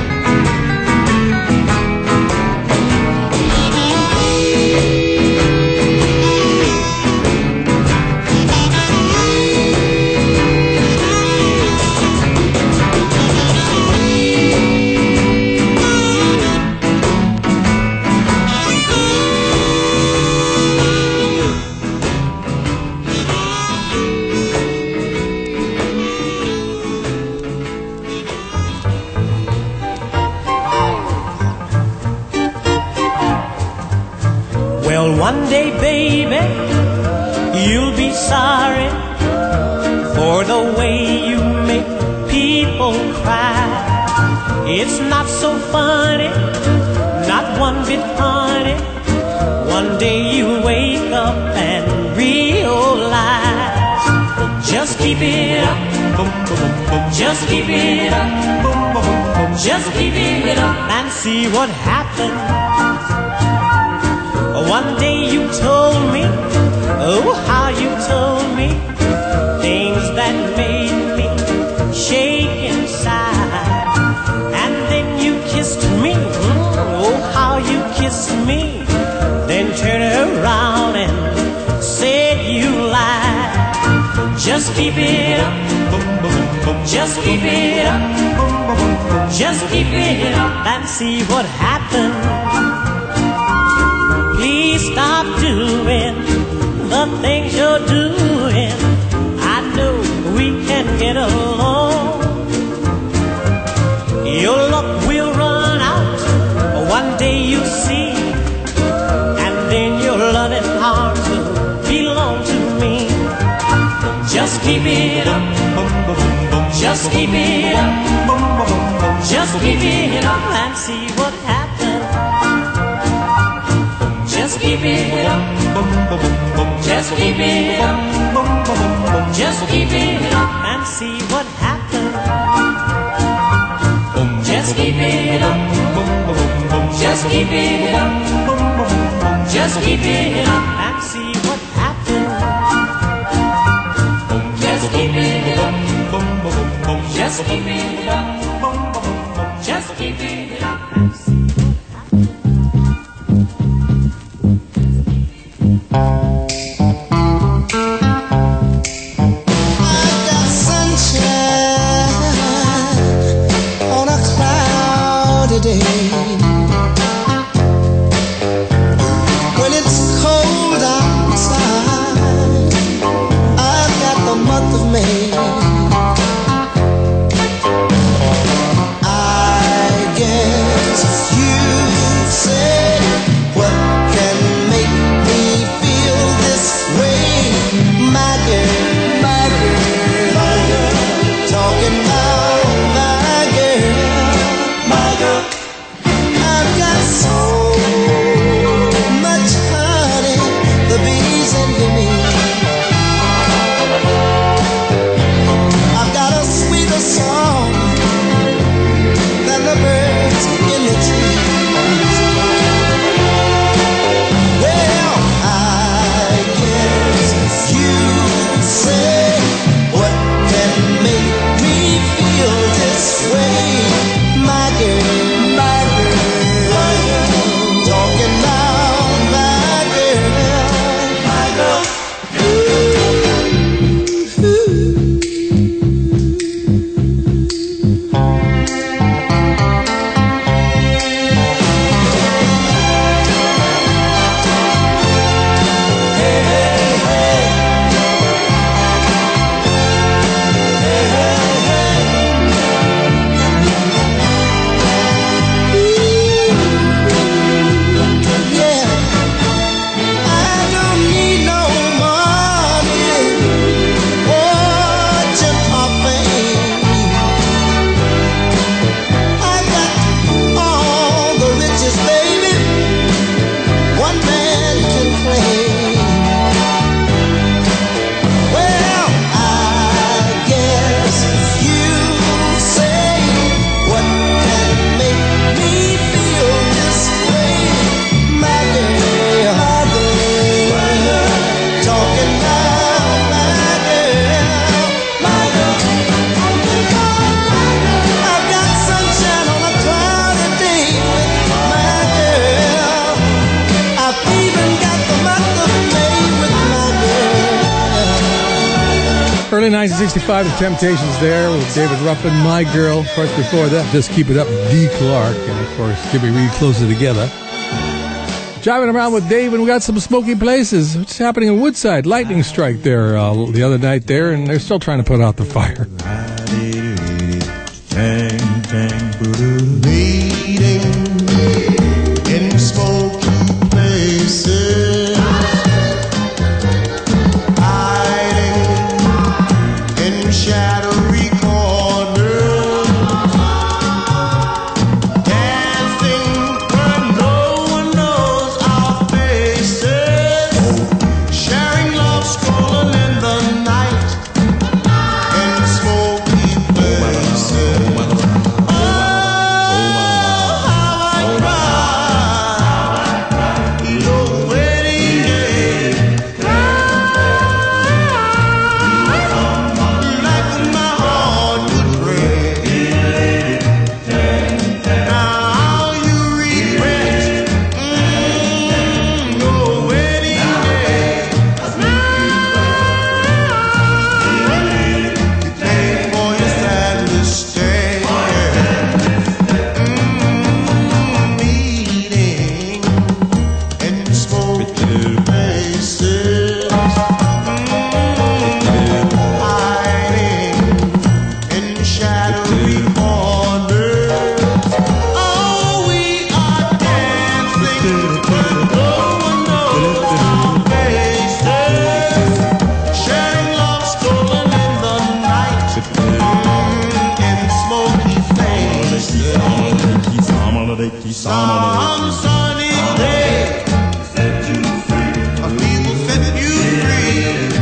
One day, baby, you'll be sorry for the way you make people cry. It's not so funny, not one bit funny. One day you wake up and realize. Just keep it up, just keep it up, just keep it up and see what happens. One day you told me, oh how you told me, things that made me shake inside. And then you kissed me, oh how you kissed me, then turned around and said you lied. Just keep it up, just keep it up, just keep it up and see what happens. Please stop doing the things you're doing. I know we can get along. Your luck will run out one day, you see, and then your loving arms will belong to me. Just keep it up, just keep it up, just keep it up and see what happens. Just keep it up, just keep it up, just keep it up and see what happens. Just keep it up, just keep it up, just keep it up and see what happens. Just keep it up, just keep it up, just keep it up and see. Early 1965, The Temptations there with David Ruffin, My Girl. Of course, before that, Just Keep It Up, Dee Clark. And, of course, Jimmy Reed, Closer Together. Driving around with Dave, and we got some smoky places. What's happening in Woodside? Lightning strike there the other night there, and they're still trying to put out the fire. Leading in smoky places, hiding in shadowy corners, dancing where no one knows our faces, sharing love, strolling in the night in smoky places. Some sunny day, set you free. A people set you free.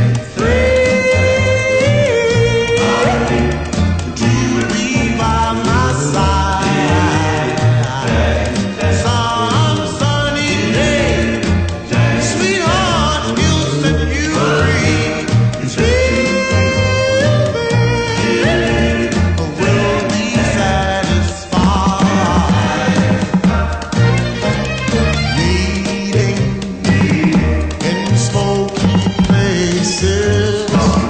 Do you be by my side? Some sunny day, sweetheart, he'll set you free. Will be satisfied. Meeting in smoky places,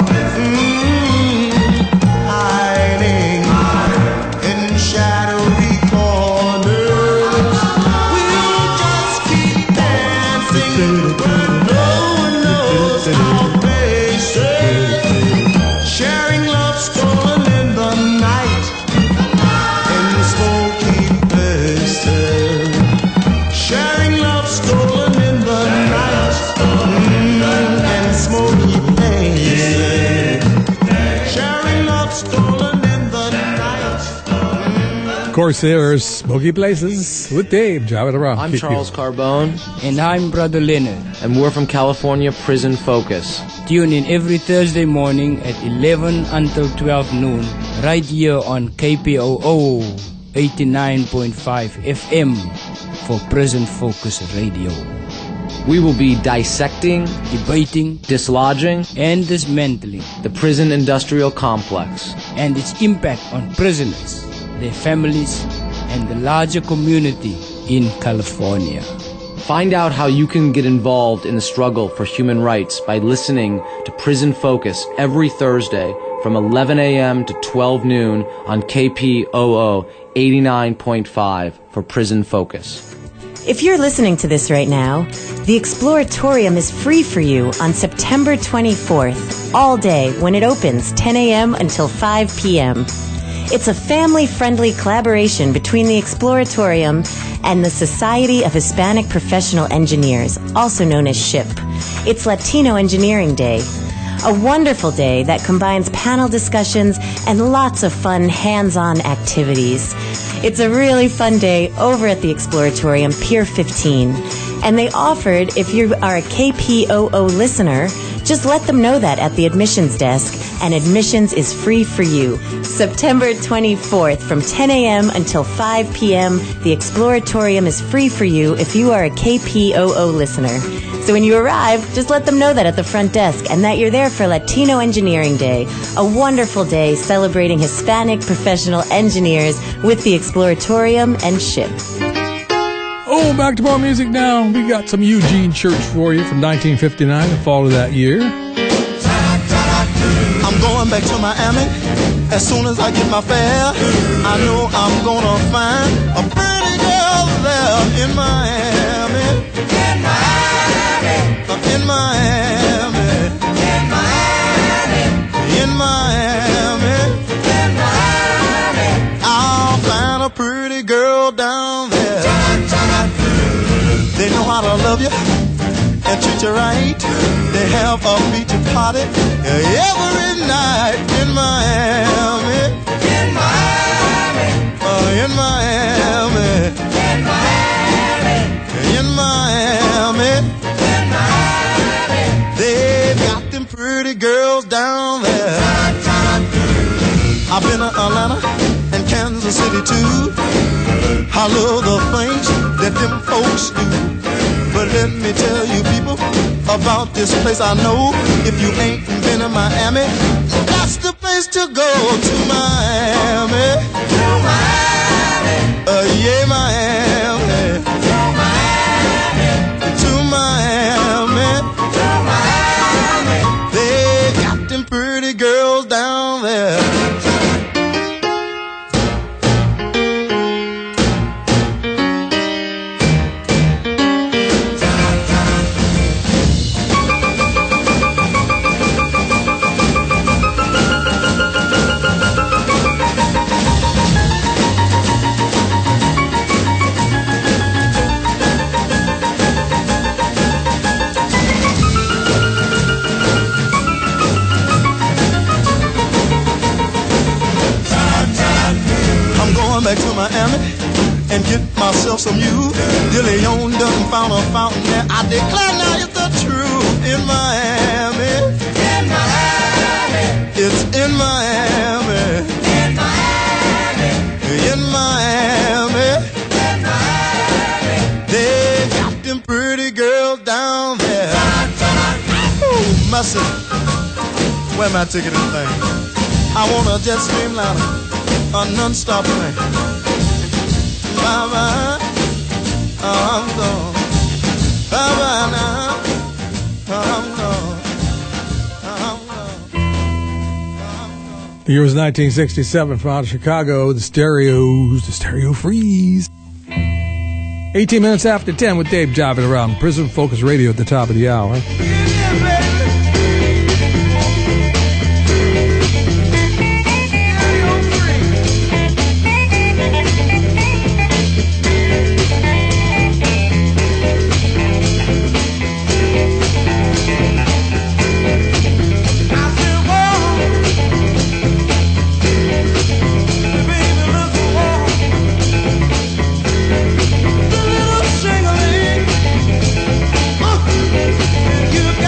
hiding in shadowy corners. We'll just keep dancing where no one knows our faces, sharing love, stolen in the night in smoky places. Sharing love stolen in the night and smoky places. Sharing love stolen in the night. Of course, there's Smoky Places with Dave, driving around. I'm Keep Charles you. Carbone. And I'm Brother Leonard. And we're from California Prison Focus. Tune in every Thursday morning at 11 until 12 noon, right here on KPOO 89.5 FM for Prison Focus Radio. We will be dissecting, debating, dislodging, and dismantling the prison industrial complex and its impact on prisoners, their families, and the larger community in California. Find out how you can get involved in the struggle for human rights by listening to Prison Focus every Thursday from 11 a.m. to 12 noon on KPOO 89.5 for Prison Focus. If you're listening to this right now, the Exploratorium is free for you on September 24th, all day when it opens 10 a.m. until 5 p.m. It's a family-friendly collaboration between the Exploratorium and the Society of Hispanic Professional Engineers, also known as SHIP. It's Latino Engineering Day. A wonderful day that combines panel discussions and lots of fun hands-on activities. It's a really fun day over at the Exploratorium, Pier 15. And they offered, if you are a KPOO listener, just let them know that at the admissions desk, and admissions is free for you. September 24th from 10 a.m. until 5 p.m., the Exploratorium is free for you if you are a KPOO listener. So when you arrive, just let them know that at the front desk and that you're there for Latino Engineering Day, a wonderful day celebrating Hispanic professional engineers with the Exploratorium and SHIP. Oh, back to more music now. We got some Eugene Church for you from 1959, the fall of that year. I'm going going back to Miami. As soon as I get my fare, I know I'm gonna find a pretty girl there in Miami. In Miami. In Miami. In Miami. In Miami. In Miami. I'll find a pretty girl down there. They know how to love you and treat you right. They have a beach party every night in Miami. In Miami. In Miami. In Miami. In Miami. In Miami. They've got them pretty girls down there. I've been to Atlanta and Kansas City too. I love the things that them folks do. But let me tell you people about this place I know. If you ain't been to Miami, that's the place to go, to Miami. To Miami. Yeah, Miami. To Miami. To Miami. To Miami. They got them pretty girls down there. Back to Miami and get myself some you. De Leon done found a fountain there. I declare now it's the truth in Miami. In Miami. It's in Miami. In Miami. In Miami. In Miami. They got them pretty girls down there. Ooh, mercy. Where my ticket and thing? I want a jet stream liner. A non-stop train. Bye-bye, I'm gone. Bye-bye now, I'm gone. The year was 1967 from out of Chicago. The Stereo Freeze. 18 minutes after 10 with Dave jiving around. Prison Focus Radio at the top of the hour. You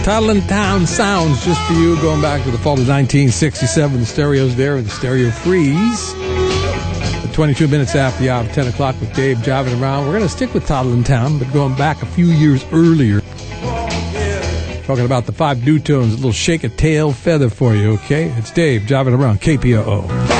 Toddlin Town Sounds just for you, going back to the fall of 1967. The stereo's there, the stereo freeze. 22 minutes after the hour of 10 o'clock with Dave jiving around. We're going to stick with Toddlin Town, but going back a few years earlier. Talking about the 5 Dutones, a little shake a tail feather for you, okay? It's Dave jiving around, KPOO.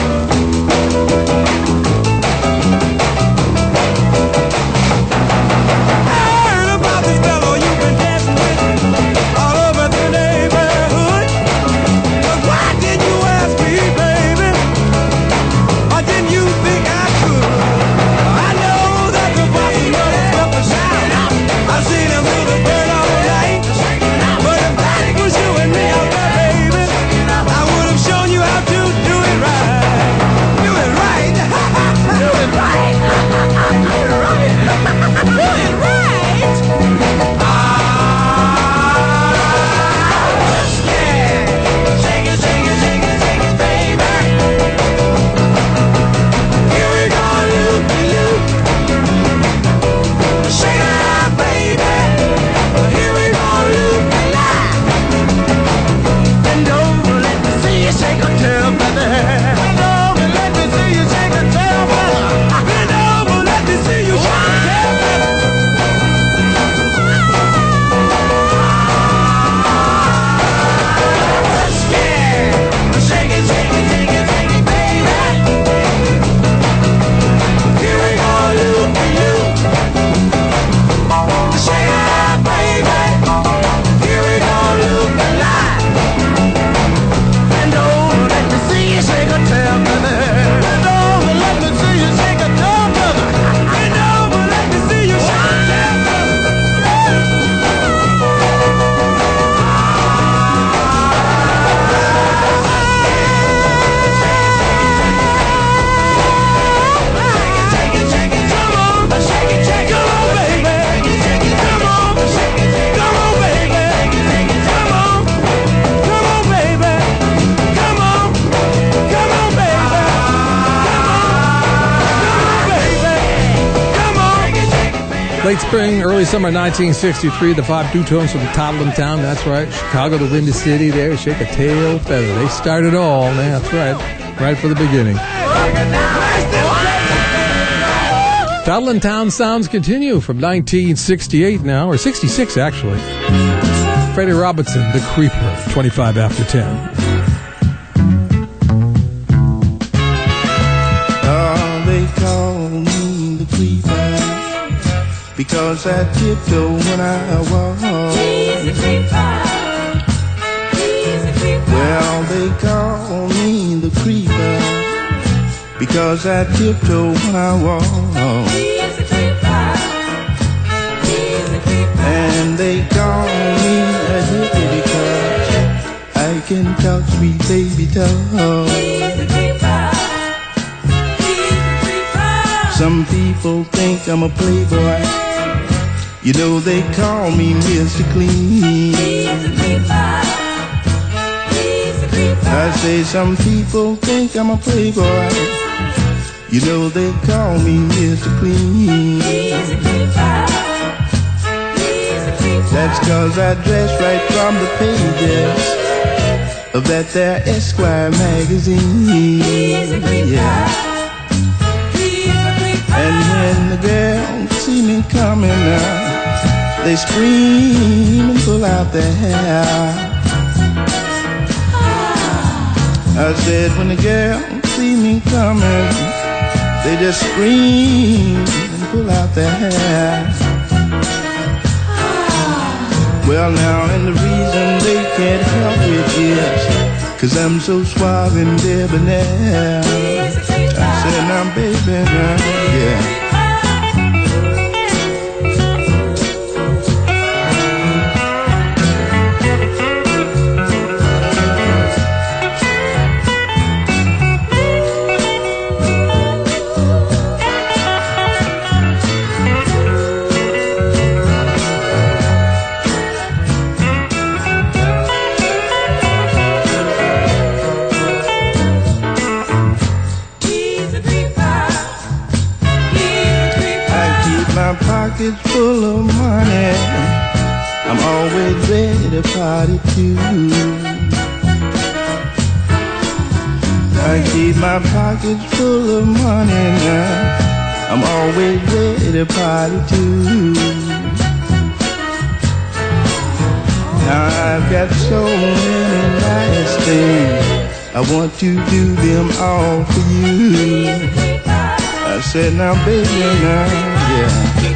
Late spring, early summer 1963, the 5 Dutones from the Toddlin Town. That's right. Chicago, the Windy City there. Shake a tail feather. They started all. That's right. Right for the beginning. Toddlin Town sounds continue from 1968 now, or 66 actually. Freddie Robinson, The Creeper, 25 after 10. They call me the creeper because I tiptoe when I walk. He's a creeper. He's a creeper. Well, they call me the creeper because I tiptoe when I walk. He's a creeper. He's a creeper. And they call me a hippie because I can talk sweet baby talk. He's a creeper. Some people think I'm a playboy. You know they call me Mr. Clean. He's a creeper. He's a creeper. I say some people think I'm a playboy. You know they call me Mr. Clean. He's a creeper. He's a creeper. That's 'cause I dress right from the pages of that there Esquire magazine. He's a creeper. Yeah. And when the girls see me coming up, they scream and pull out their hair. I said when the girls see me coming, they just scream and pull out their hair. Well now, and the reason they can't help it is 'cause I'm so suave and debonair. I said now baby, now, yeah. Pockets full of money I'm always ready to party too. I keep my pockets full of money now. I'm always ready to party too. Now I've got so many nice things, I want to do them all for you. I said, now baby, now, yeah.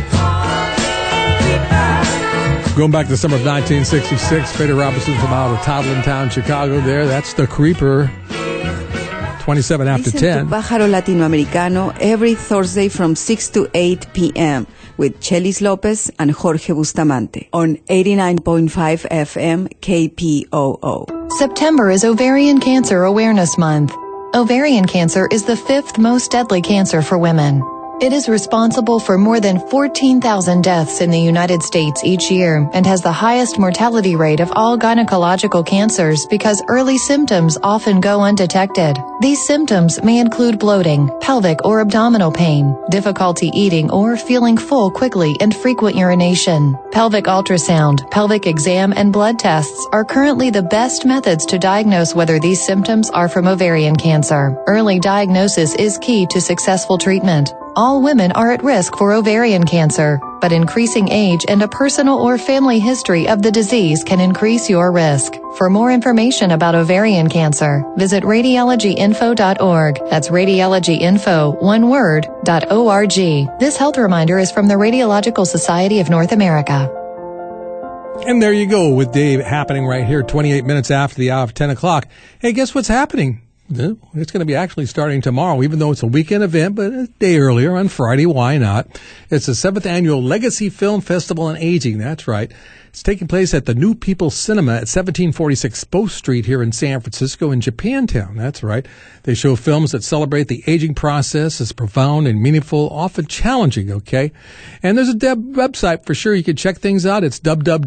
Going back to the summer of 1966, Freddie Robinson from out of Toddlin Chicago there. That's The Creeper. 27 after Listen 10. to Pájaro Latinoamericano every Thursday from 6 to 8 p.m. with Chelis Lopez and Jorge Bustamante on 89.5 FM KPOO. September is Ovarian Cancer Awareness Month. Ovarian cancer is the 5th most deadly cancer for women. It is responsible for more than 14,000 deaths in the United States each year and has the highest mortality rate of all gynecological cancers because early symptoms often go undetected. These symptoms may include bloating, pelvic or abdominal pain, difficulty eating or feeling full quickly, and frequent urination. Pelvic ultrasound, pelvic exam, and blood tests are currently the best methods to diagnose whether these symptoms are from ovarian cancer. Early diagnosis is key to successful treatment. All women are at risk for ovarian cancer, but increasing age and a personal or family history of the disease can increase your risk. For more information about ovarian cancer, visit radiologyinfo.org. That's radiologyinfo, one word, .org. This health reminder is from the Radiological Society of North America. And there you go with Dave happening right here, 28 minutes after the hour of 10 o'clock. Hey, guess what's happening? It's going to be actually starting tomorrow, even though it's a weekend event, but a day earlier on Friday. Why not? It's the 7th Annual Legacy Film Festival on Aging. That's right. It's taking place at the New People Cinema at 1746 Post Street here in San Francisco in Japantown. That's right. They show films that celebrate the aging process as profound and meaningful, often challenging, okay? And there's a website for sure you can check things out. It's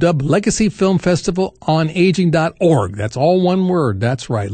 www.legacyfilmfestivalonaging.org. That's all one word. That's right.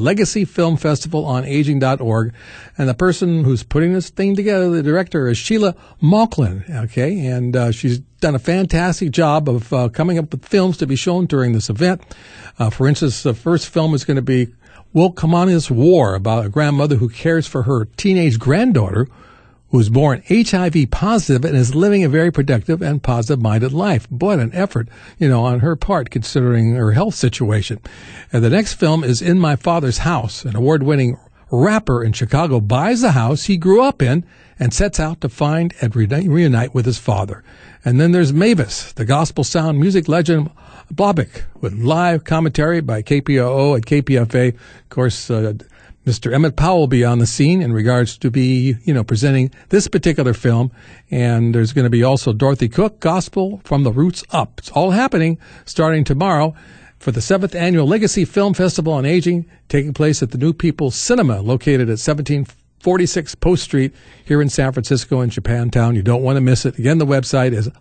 Legacyfilmfestivalonaging.org. And the person who's putting this thing together, the director, is Sheila Malklin, okay? And she's done a fantastic job of coming up with films to be shown during this event. For instance, the first film is going to be Will Communist War, about a grandmother who cares for her teenage granddaughter who was born HIV positive and is living a very productive and positive-minded life. Boy, an effort, on her part, considering her health situation. And the next film is In My Father's House. An award-winning rapper in Chicago buys the house he grew up in and sets out to find and reunite with his father. And then there's Mavis, the gospel sound music legend Bobbick, with live commentary by KPOO and KPFA. Of course, Mr. Emmett Powell will be on the scene in regards to be, presenting this particular film. And there's going to be also Dorothy Cook, Gospel from the Roots Up. It's all happening starting tomorrow for the 7th Annual Legacy Film Festival on Aging, taking place at the New People Cinema, located at 1746 Post Street here in San Francisco in Japantown. You don't want to miss it. Again, the website is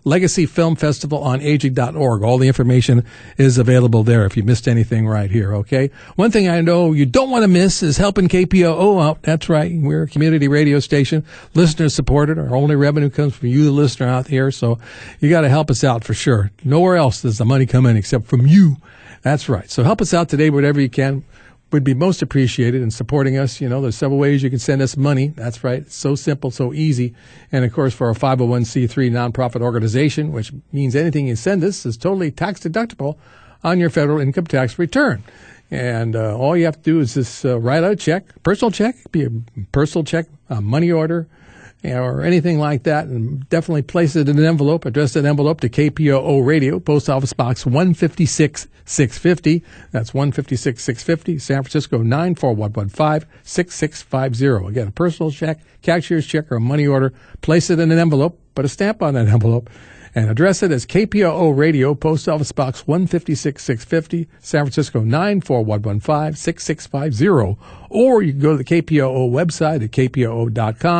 legacyfilmfestivalonaging.org. All the information is available there if you missed anything right here, okay? One thing I know you don't want to miss is helping KPOO out. That's right. We're a community radio station, listener-supported. Our only revenue comes from you, the listener out here, so you got to help us out for sure. Nowhere else does the money come in except from you. That's right. So help us out today, whatever you can. Would be most appreciated in supporting us. There's several ways you can send us money. That's right. It's so simple, so easy. And, of course, for our 501c3 nonprofit organization, which means anything you send us is totally tax deductible on your federal income tax return. And all you have to do is just write out a check, personal check, be a personal check, a money order, or anything like that, and definitely place it in an envelope, address that envelope to KPOO Radio, Post Office Box 156-650. That's 156-650, San Francisco 94115, 6650. Again, a personal check, cashier's check, or a money order. Place it in an envelope, put a stamp on that envelope, and address it as KPOO Radio, Post Office Box 156-650, San Francisco 94115, 6650. Or you can go to the KPOO website at kpoo.com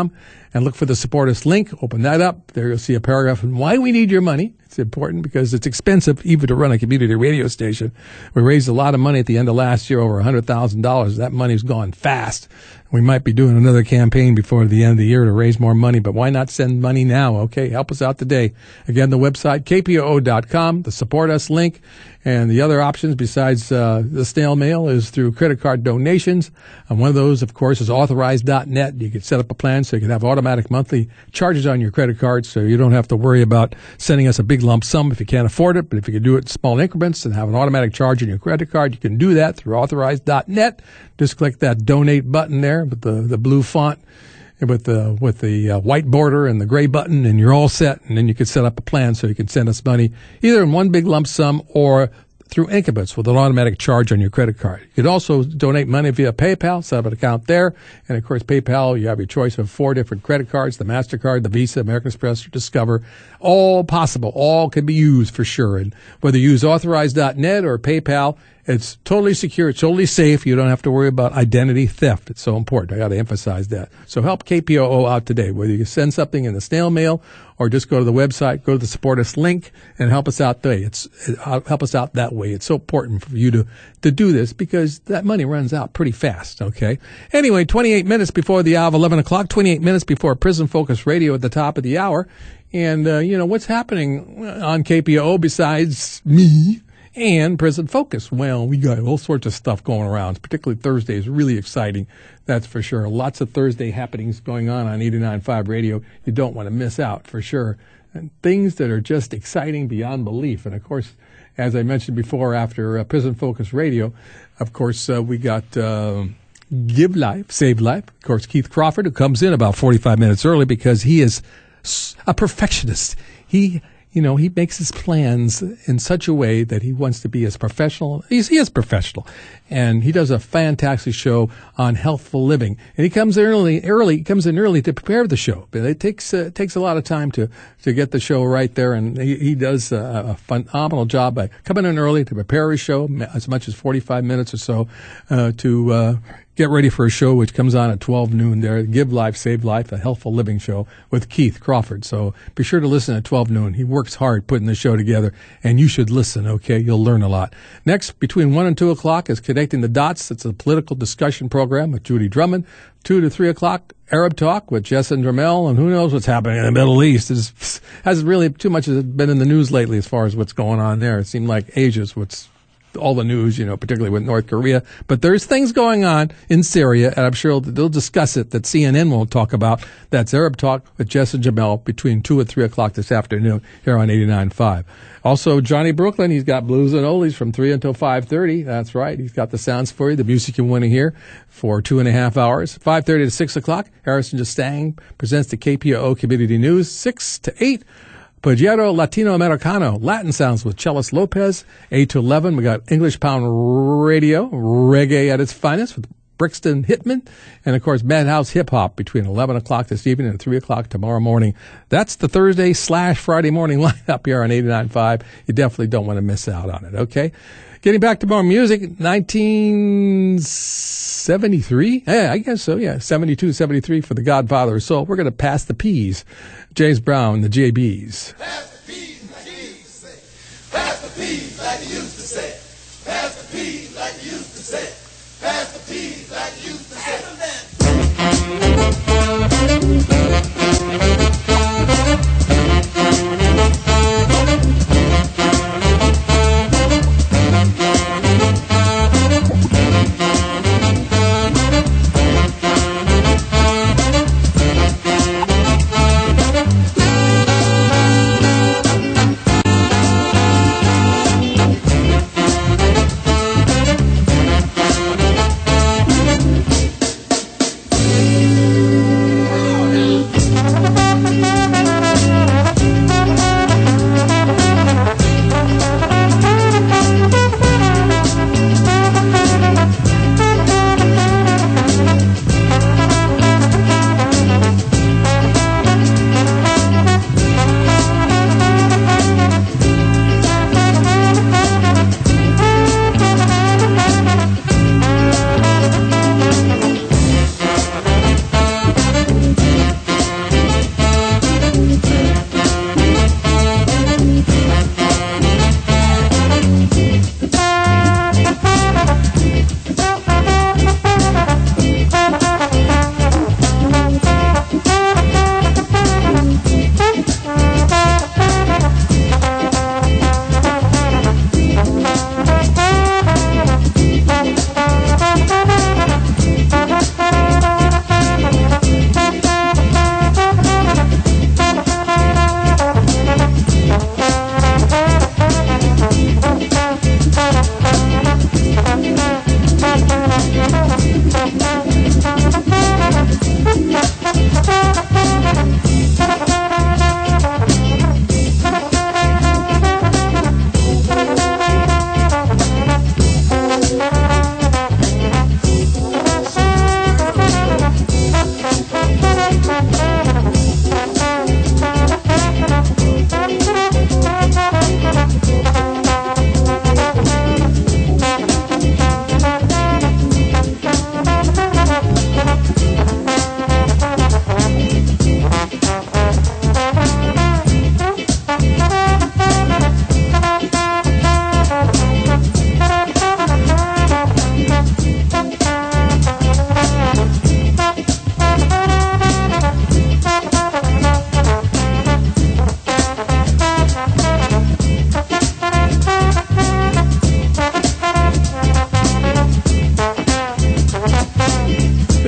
and look for the Support Us link. Open that up. There you'll see a paragraph on why we need your money. It's important because it's expensive even to run a community radio station. We raised a lot of money at the end of last year, over $100,000. That money's gone fast. We might be doing another campaign before the end of the year to raise more money, but why not send money now? Okay, help us out today. Again, the website, kpoo.com, the Support Us link, and the other options besides the snail mail is through credit card donations. And one of those, of course, is authorized.net. You can set up a plan so you can have automatic monthly charges on your credit card so you don't have to worry about sending us a big lump sum if you can't afford it. But if you can do it in small increments and have an automatic charge on your credit card, you can do that through authorized.net. Just click that donate button there with the blue font with the white border and the gray button, and you're all set. And then you can set up a plan so you can send us money either in one big lump sum or through increments with an automatic charge on your credit card. You can also donate money via PayPal, set up an account there. And, of course, PayPal, you have your choice of 4 different credit cards, the MasterCard, the Visa, American Express, or Discover. All possible. All can be used for sure. And whether you use authorized.net or PayPal, it's totally secure. It's totally safe. You don't have to worry about identity theft. It's so important. I got to emphasize that. So help KPOO out today, whether you send something in the snail mail or just go to the website, go to the Support Us link, and help us out today. Help us out that way. It's so important for you to do this because that money runs out pretty fast, okay? Anyway, 28 minutes before the hour of 11 o'clock, 28 minutes before Prison Focus Radio at the top of the hour. And, what's happening on KPOO besides me and Prison Focus? Well, we got all sorts of stuff going around, particularly Thursday is really exciting. That's for sure. Lots of Thursday happenings going on 89.5 Radio. You don't want to miss out for sure. And things that are just exciting beyond belief. And, of course, as I mentioned before, after Prison Focus Radio, of course, we got Give Life, Save Life. Of course, Keith Crawford, who comes in about 45 minutes early because he is a perfectionist. He makes his plans in such a way that he wants to be as professional. He is professional. And he does a fantastic show on healthful living. And he comes in early to prepare the show. But it takes a lot of time to get the show right there. And he does a phenomenal job by coming in early to prepare his show, as much as 45 minutes or so, to get ready for a show which comes on at 12 noon there. Give Life, Save Life, a healthful living show with Keith Crawford. So be sure to listen at 12 noon. He works hard putting the show together, and you should listen, okay? You'll learn a lot. Next, between 1 and 2 o'clock is Connecting the Dots. It's a political discussion program with Judy Drummond. 2 to 3 o'clock, Arab Talk with Jess and Dramel, and who knows what's happening in the Middle East. It hasn't really too much been in the news lately as far as what's going on there. It seemed like Asia's what's all the news, particularly with North Korea. But there's things going on in Syria, and I'm sure they'll discuss it that CNN won't talk about. That's Arab Talk with Jess and Jamel between 2 and 3 o'clock this afternoon here on 89.5. Also, Johnny Brooklyn, he's got Blues and Oldies from 3 until 5:30. That's right. He's got the sounds for you, the music you want to hear for 2.5 hours. 5:30 to 6 o'clock, Harrison Justang presents the KPOO Community News. 6 to 8, Pajero Latino Americano, Latin sounds with Chelis Lopez. 8 to 11, we got English Pound Radio, reggae at its finest with Brixton Hitman. And, of course, Madhouse Hip Hop between 11 o'clock this evening and 3 o'clock tomorrow morning. That's the Thursday/Friday morning lineup here on 89.5. You definitely don't want to miss out on it, okay? Getting back to more music, 1973? Yeah, I guess so, yeah. 72, 73 for the Godfather of Soul. We're going to pass the peas. James Brown, the JBs. Pass the peas like you used to say. Pass the peas like you used to say. Pass the peas like you used to say. Pass the peas like you used to say.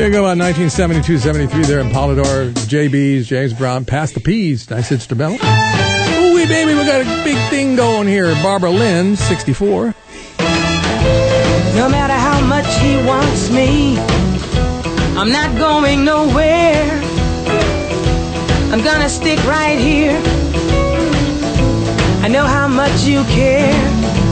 you go about 1972-73 there in Polydor, JB's, James Brown, Pass the Peas, nice instrumental. Ooh, baby, we got a big thing going here. Barbara Lynn, 64. No matter how much he wants me, I'm not going nowhere. I'm gonna stick right here. I know how much you care.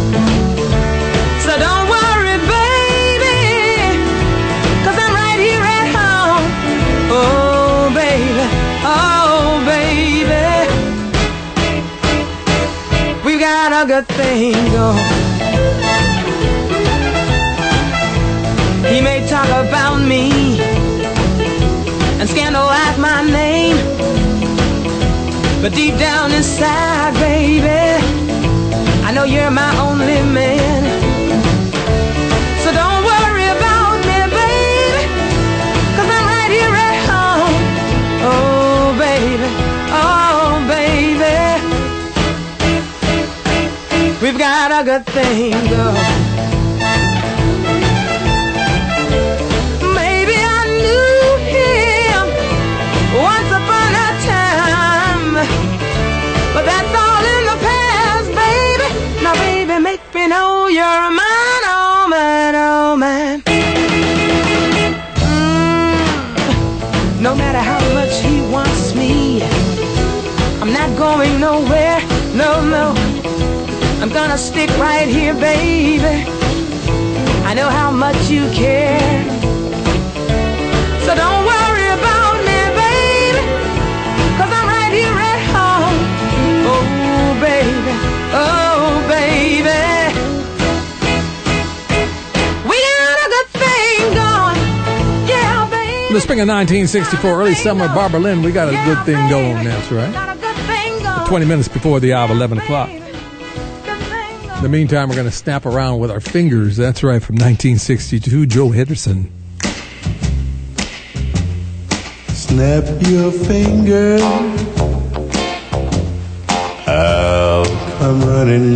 So don't worry, baby, 'cause I'm right here at home. Oh, baby, oh, baby, we've got a good thing going. He may talk about me and scandalize my name, but deep down inside, baby, I know you're my only man. So don't worry about me, baby, 'cause I'm right here at home. Oh, baby, oh, baby, we've got a good thing going. Once upon a time, but that's all in the past, baby. Now, baby, make me know you're mine, oh man, oh man. No matter how much he wants me, I'm not going nowhere, no, no. I'm gonna stick right here, baby. I know how much you care. So don't worry about me, baby, 'cause I'm right here at home. Oh, baby, oh, baby, we got a good thing going. Yeah, baby. The spring of 1964, early summer of Barbara Lynn, we got a good thing going, that's right. 20 minutes before the hour, 11 o'clock. In the meantime, we're going to snap around with our fingers. That's right, from 1962, Joe Henderson. Snap your finger, I'll come running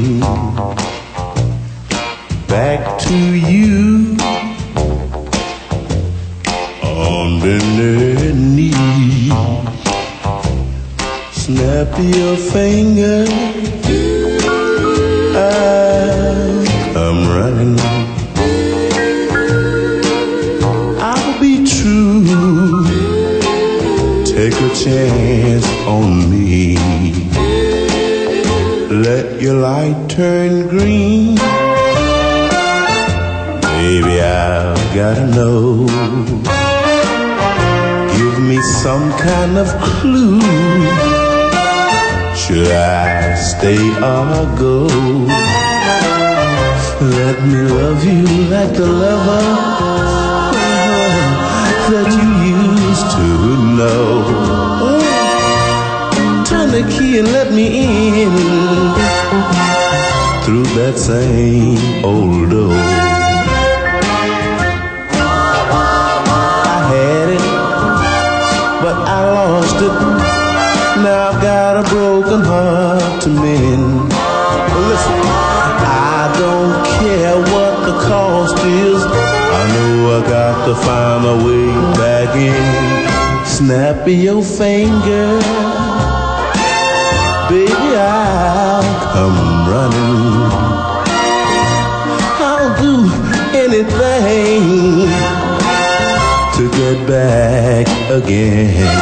back to you on bended knee. Snap your finger, I'll come running. I'll be true. Take a chance on me. Let your light turn green. Baby, I've gotta know. Give me some kind of clue. Should I stay or go? Let me love you like the lover that you used to know. Turn the key and let me in through that same old door. I had it, but I lost it. Now I've got a broken heart to mend. Listen, I don't care what the cost is. I know I got to find a way back in. Snap your finger, baby, I'll come running. I'll do anything to get back again.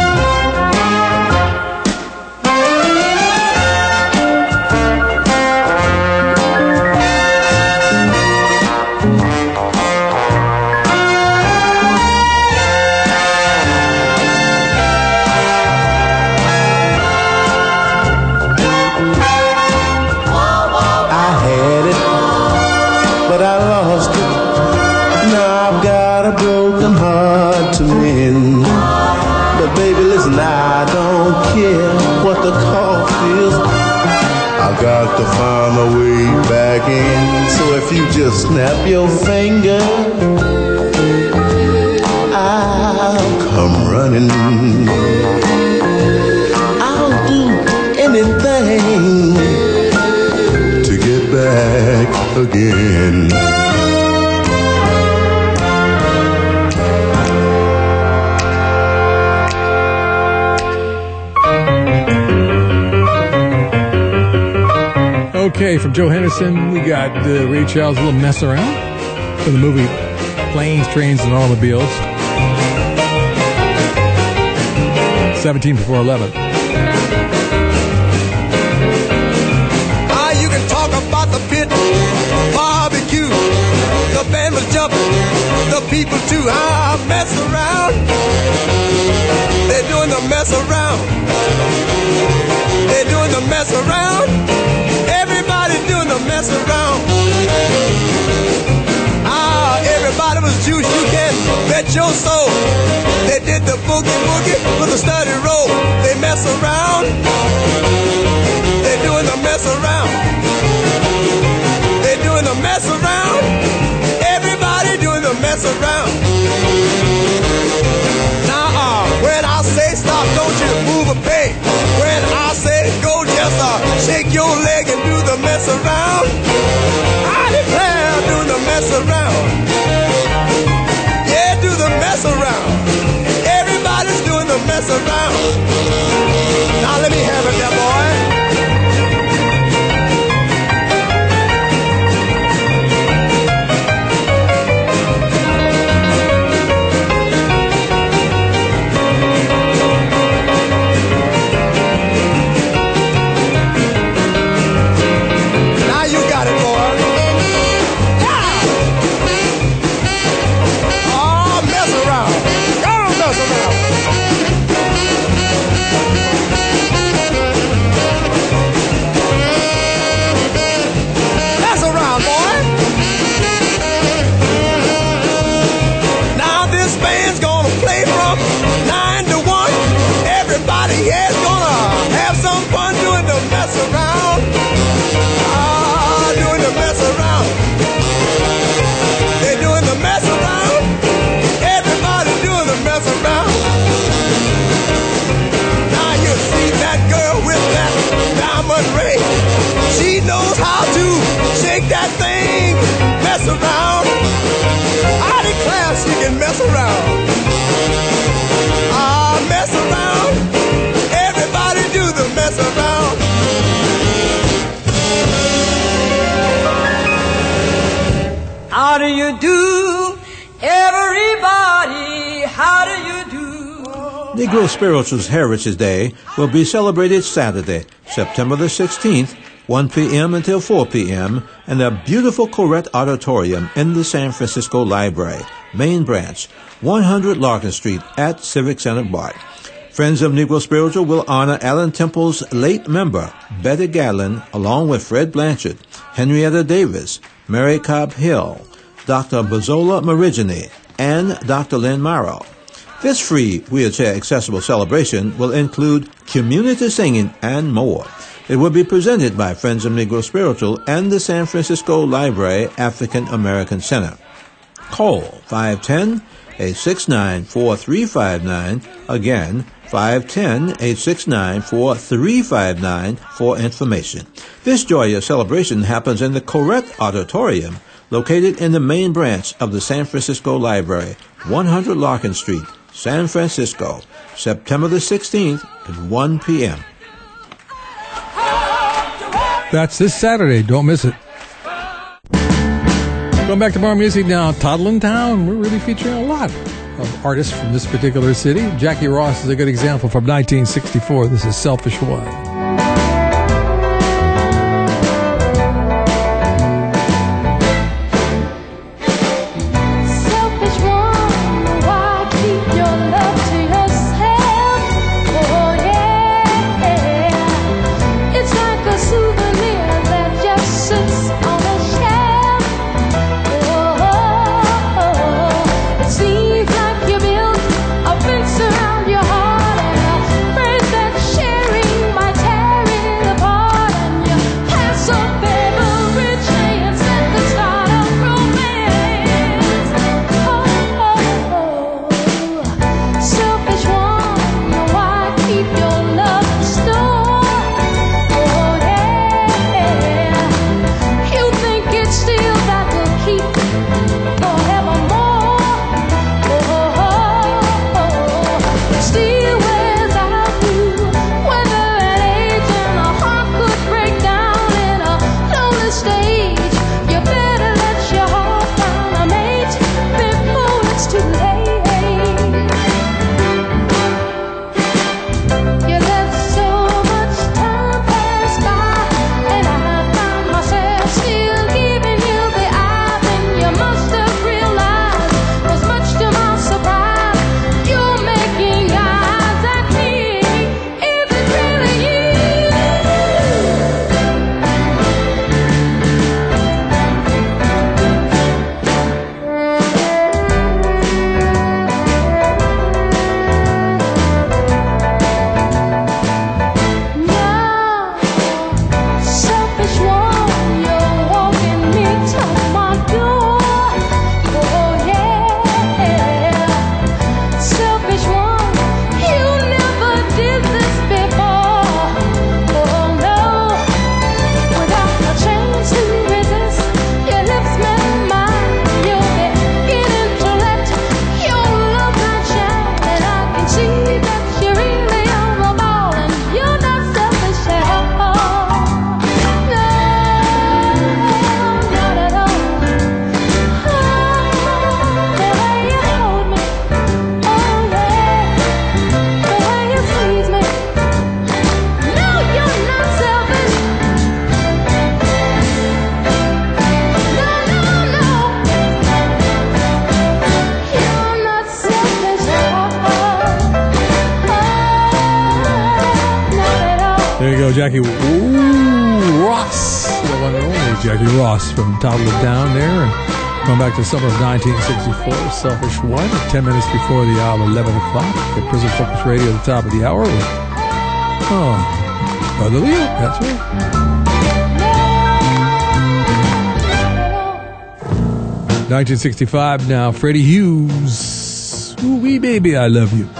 Got to find a way back in. So if you just snap your finger, I'll come running. I'll do anything to get back again. Okay, from Joe Henderson, we got Ray Charles' Little Mess Around from the movie Planes, Trains, and Automobiles. 17 before 11. You can talk about the pit, barbecue. The band was jumping, the people too. Mess around. They're doing the mess around. They're doing the mess around. Everybody doing the mess around. Everybody was juiced, you can bet your soul. They did the boogie woogie with a steady roll. They mess around. They're doing the mess around. They're doing the mess around. Everybody doing the mess around. Now, when I say stop, don't you move a peg. When I say go, just shake your leg and do the mess around. I declare, doing the mess around. Yeah, do the mess around. Everybody's doing the mess around. Now let me have it, there, boy. Around. I declare she can mess around. Mess around. Everybody do the mess around. How do you do, everybody? How do you do? Negro Spirituals Heritage Day will be celebrated Saturday, September the 16th, 1 p.m. until 4 p.m. in the beautiful Corrette Auditorium in the San Francisco Library, Main Branch, 100 Larkin Street at Civic Center BART. Friends of Negro Spiritual will honor Allen Temple's late member, Betty Gatlin, along with Fred Blanchard, Henrietta Davis, Mary Cobb Hill, Dr. Bozola Marigini, and Dr. Lynn Morrow. This free, wheelchair-accessible celebration will include community singing and more. It will be presented by Friends of Negro Spiritual and the San Francisco Library African American Center. Call 510-869-4359. Again, 510-869-4359 for information. This joyous celebration happens in the Corrette Auditorium, located in the main branch of the San Francisco Library, 100 Larkin Street, San Francisco, September the 16th at 1 p.m. That's this Saturday. Don't miss it. Going back to more music now. Toddlin' Town. We're really featuring a lot of artists from this particular city. Jackie Ross is a good example from 1964. This is Selfish One. Around your heart and a friend that's sharing my tearing. There you go, Jackie Ross. The one and only Jackie Ross from Toddle It Down there. And going back to the summer of 1964, Selfish One, 10 minutes before the hour, 11 o'clock. At Prison Focus Radio at the top of the hour. Brother Leo, that's right. 1965 now, Freddie Hughes. Ooh wee baby, I love you.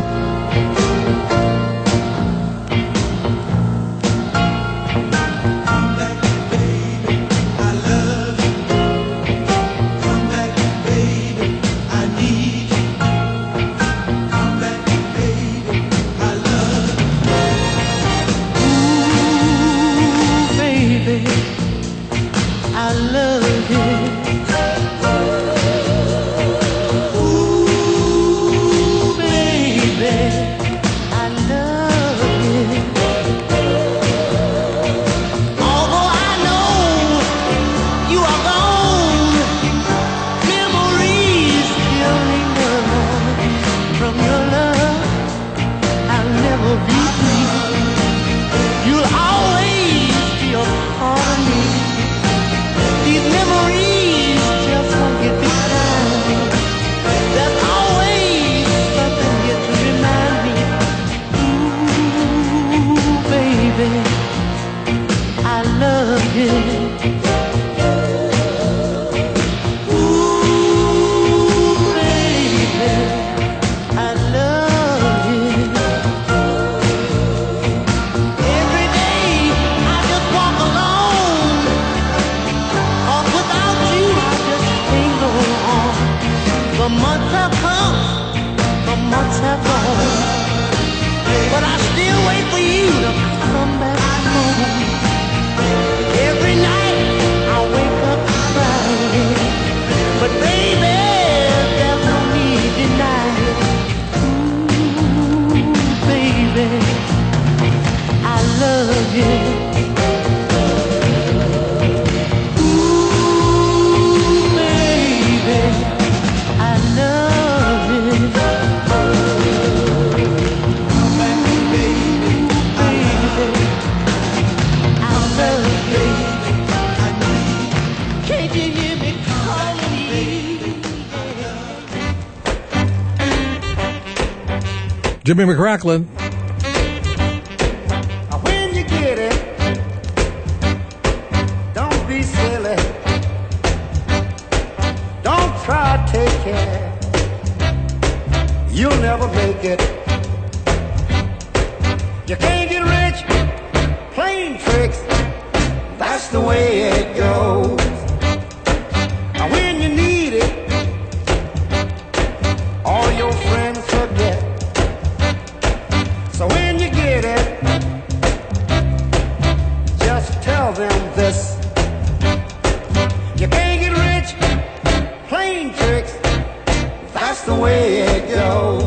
Jimmy McCracklin. When you get it, don't be silly. Don't try to take it. You'll never make it. You can't get rich playing tricks. That's the way it goes. Now when you need it, all your friends forget. So when you get it, just tell them this. You can't get rich playing tricks. That's the way it goes.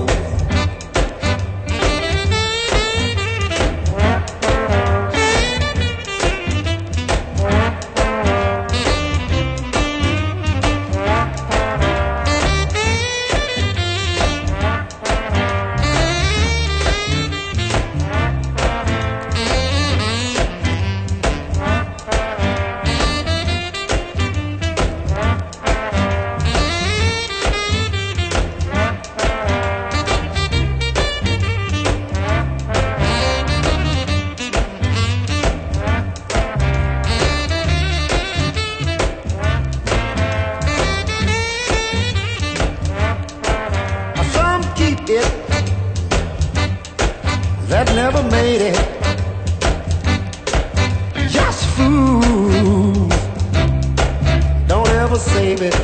That never made it. Just fools. Don't ever save it.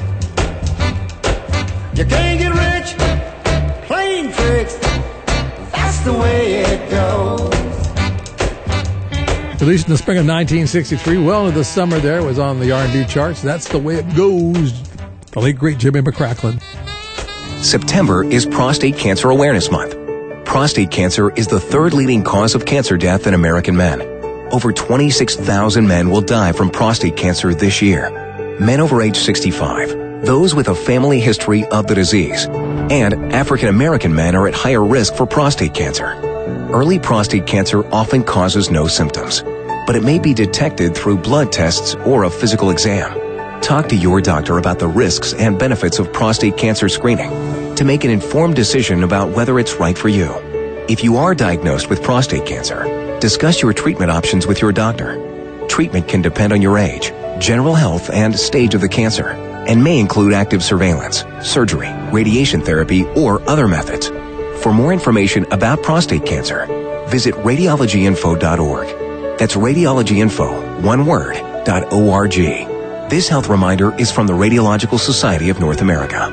You can't get rich playing tricks. That's the way it goes. Released in the spring of 1963, well into the summer there, was on the R&B charts. That's the way it goes. The late, great Jimmy McCracklin. September is Prostate Cancer Awareness Month. Prostate cancer is the third leading cause of cancer death in American men. Over 26,000 men will die from prostate cancer this year. Men over age 65, those with a family history of the disease, and African American men are at higher risk for prostate cancer. Early prostate cancer often causes no symptoms, but it may be detected through blood tests or a physical exam. Talk to your doctor about the risks and benefits of prostate cancer screening to make an informed decision about whether it's right for you. If you are diagnosed with prostate cancer, discuss your treatment options with your doctor. Treatment can depend on your age, general health, and stage of the cancer, and may include active surveillance, surgery, radiation therapy, or other methods. For more information about prostate cancer, visit radiologyinfo.org. That's radiologyinfo, one word, .org. This health reminder is from the Radiological Society of North America.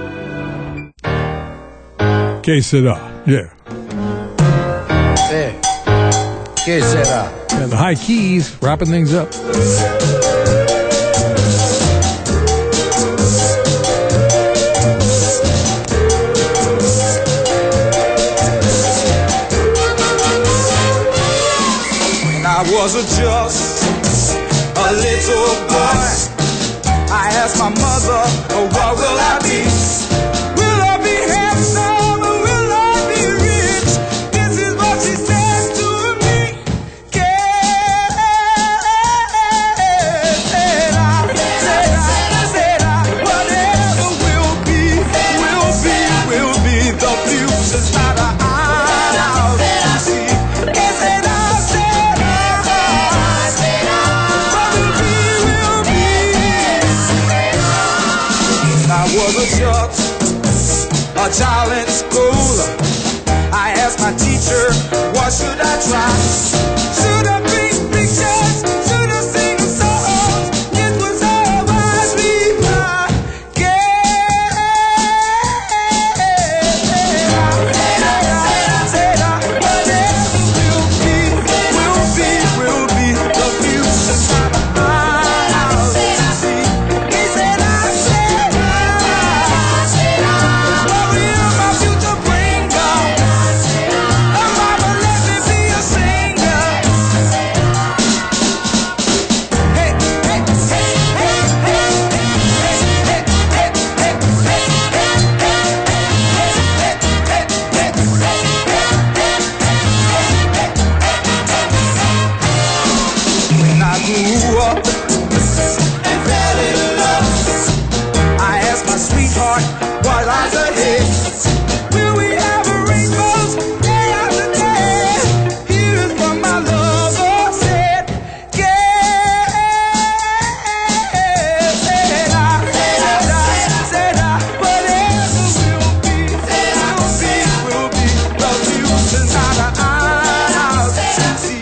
Que sera? Yeah. Que sera? Yeah, the high keys, wrapping things up. When I was just a little boy, I asked my mother, oh, what will I be? Will I be handsome or will I be rich? This is what she said to me. Whatever will be. The future's not an out to see. I was a child in school. I asked my teacher, what should I try? Should I paint pictures? Should I sing songs? It was all my dream. Will be. The future's not out to see. He said, what will my future bring? Mama, let me be a singer. Hey, hey, hey, hey, hey, when I grew up and fell in love, I asked my sweetheart what lies ahead. Will we have rainbows day after day? Here is what my lover said. Whatever will be. The future's not out to see.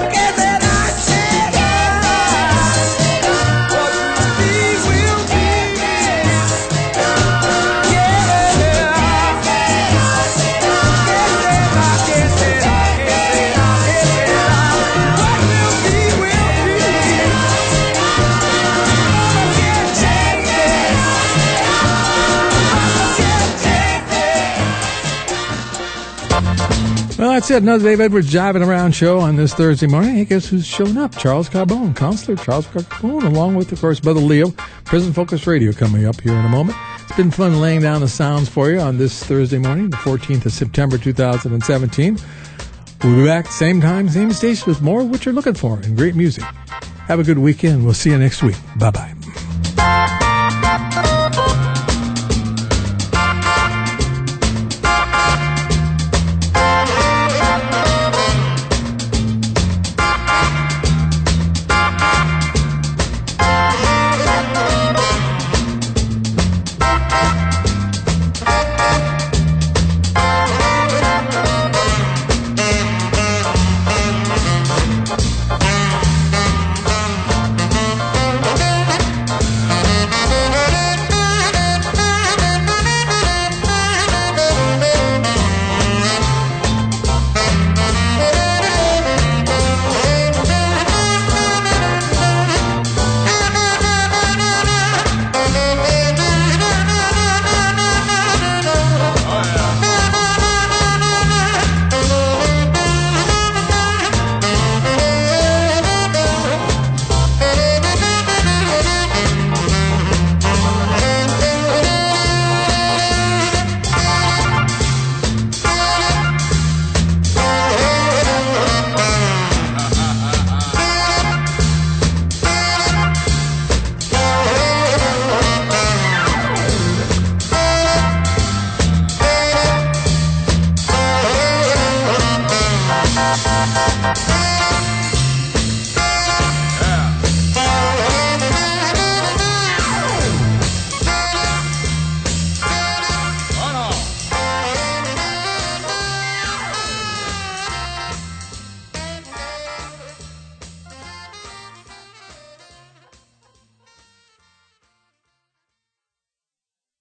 Well, that's it. Another Dave Edwards Jiving Around show on this Thursday morning. Hey, guess who's showing up? Charles Carbone, Counselor Charles Carbone, along with, of course, Brother Leo. Prison Focus Radio coming up here in a moment. It's been fun laying down the sounds for you on this Thursday morning, the 14th of September, 2017. We'll be back same time, same station with more of what you're looking for and great music. Have a good weekend. We'll see you next week. Bye-bye.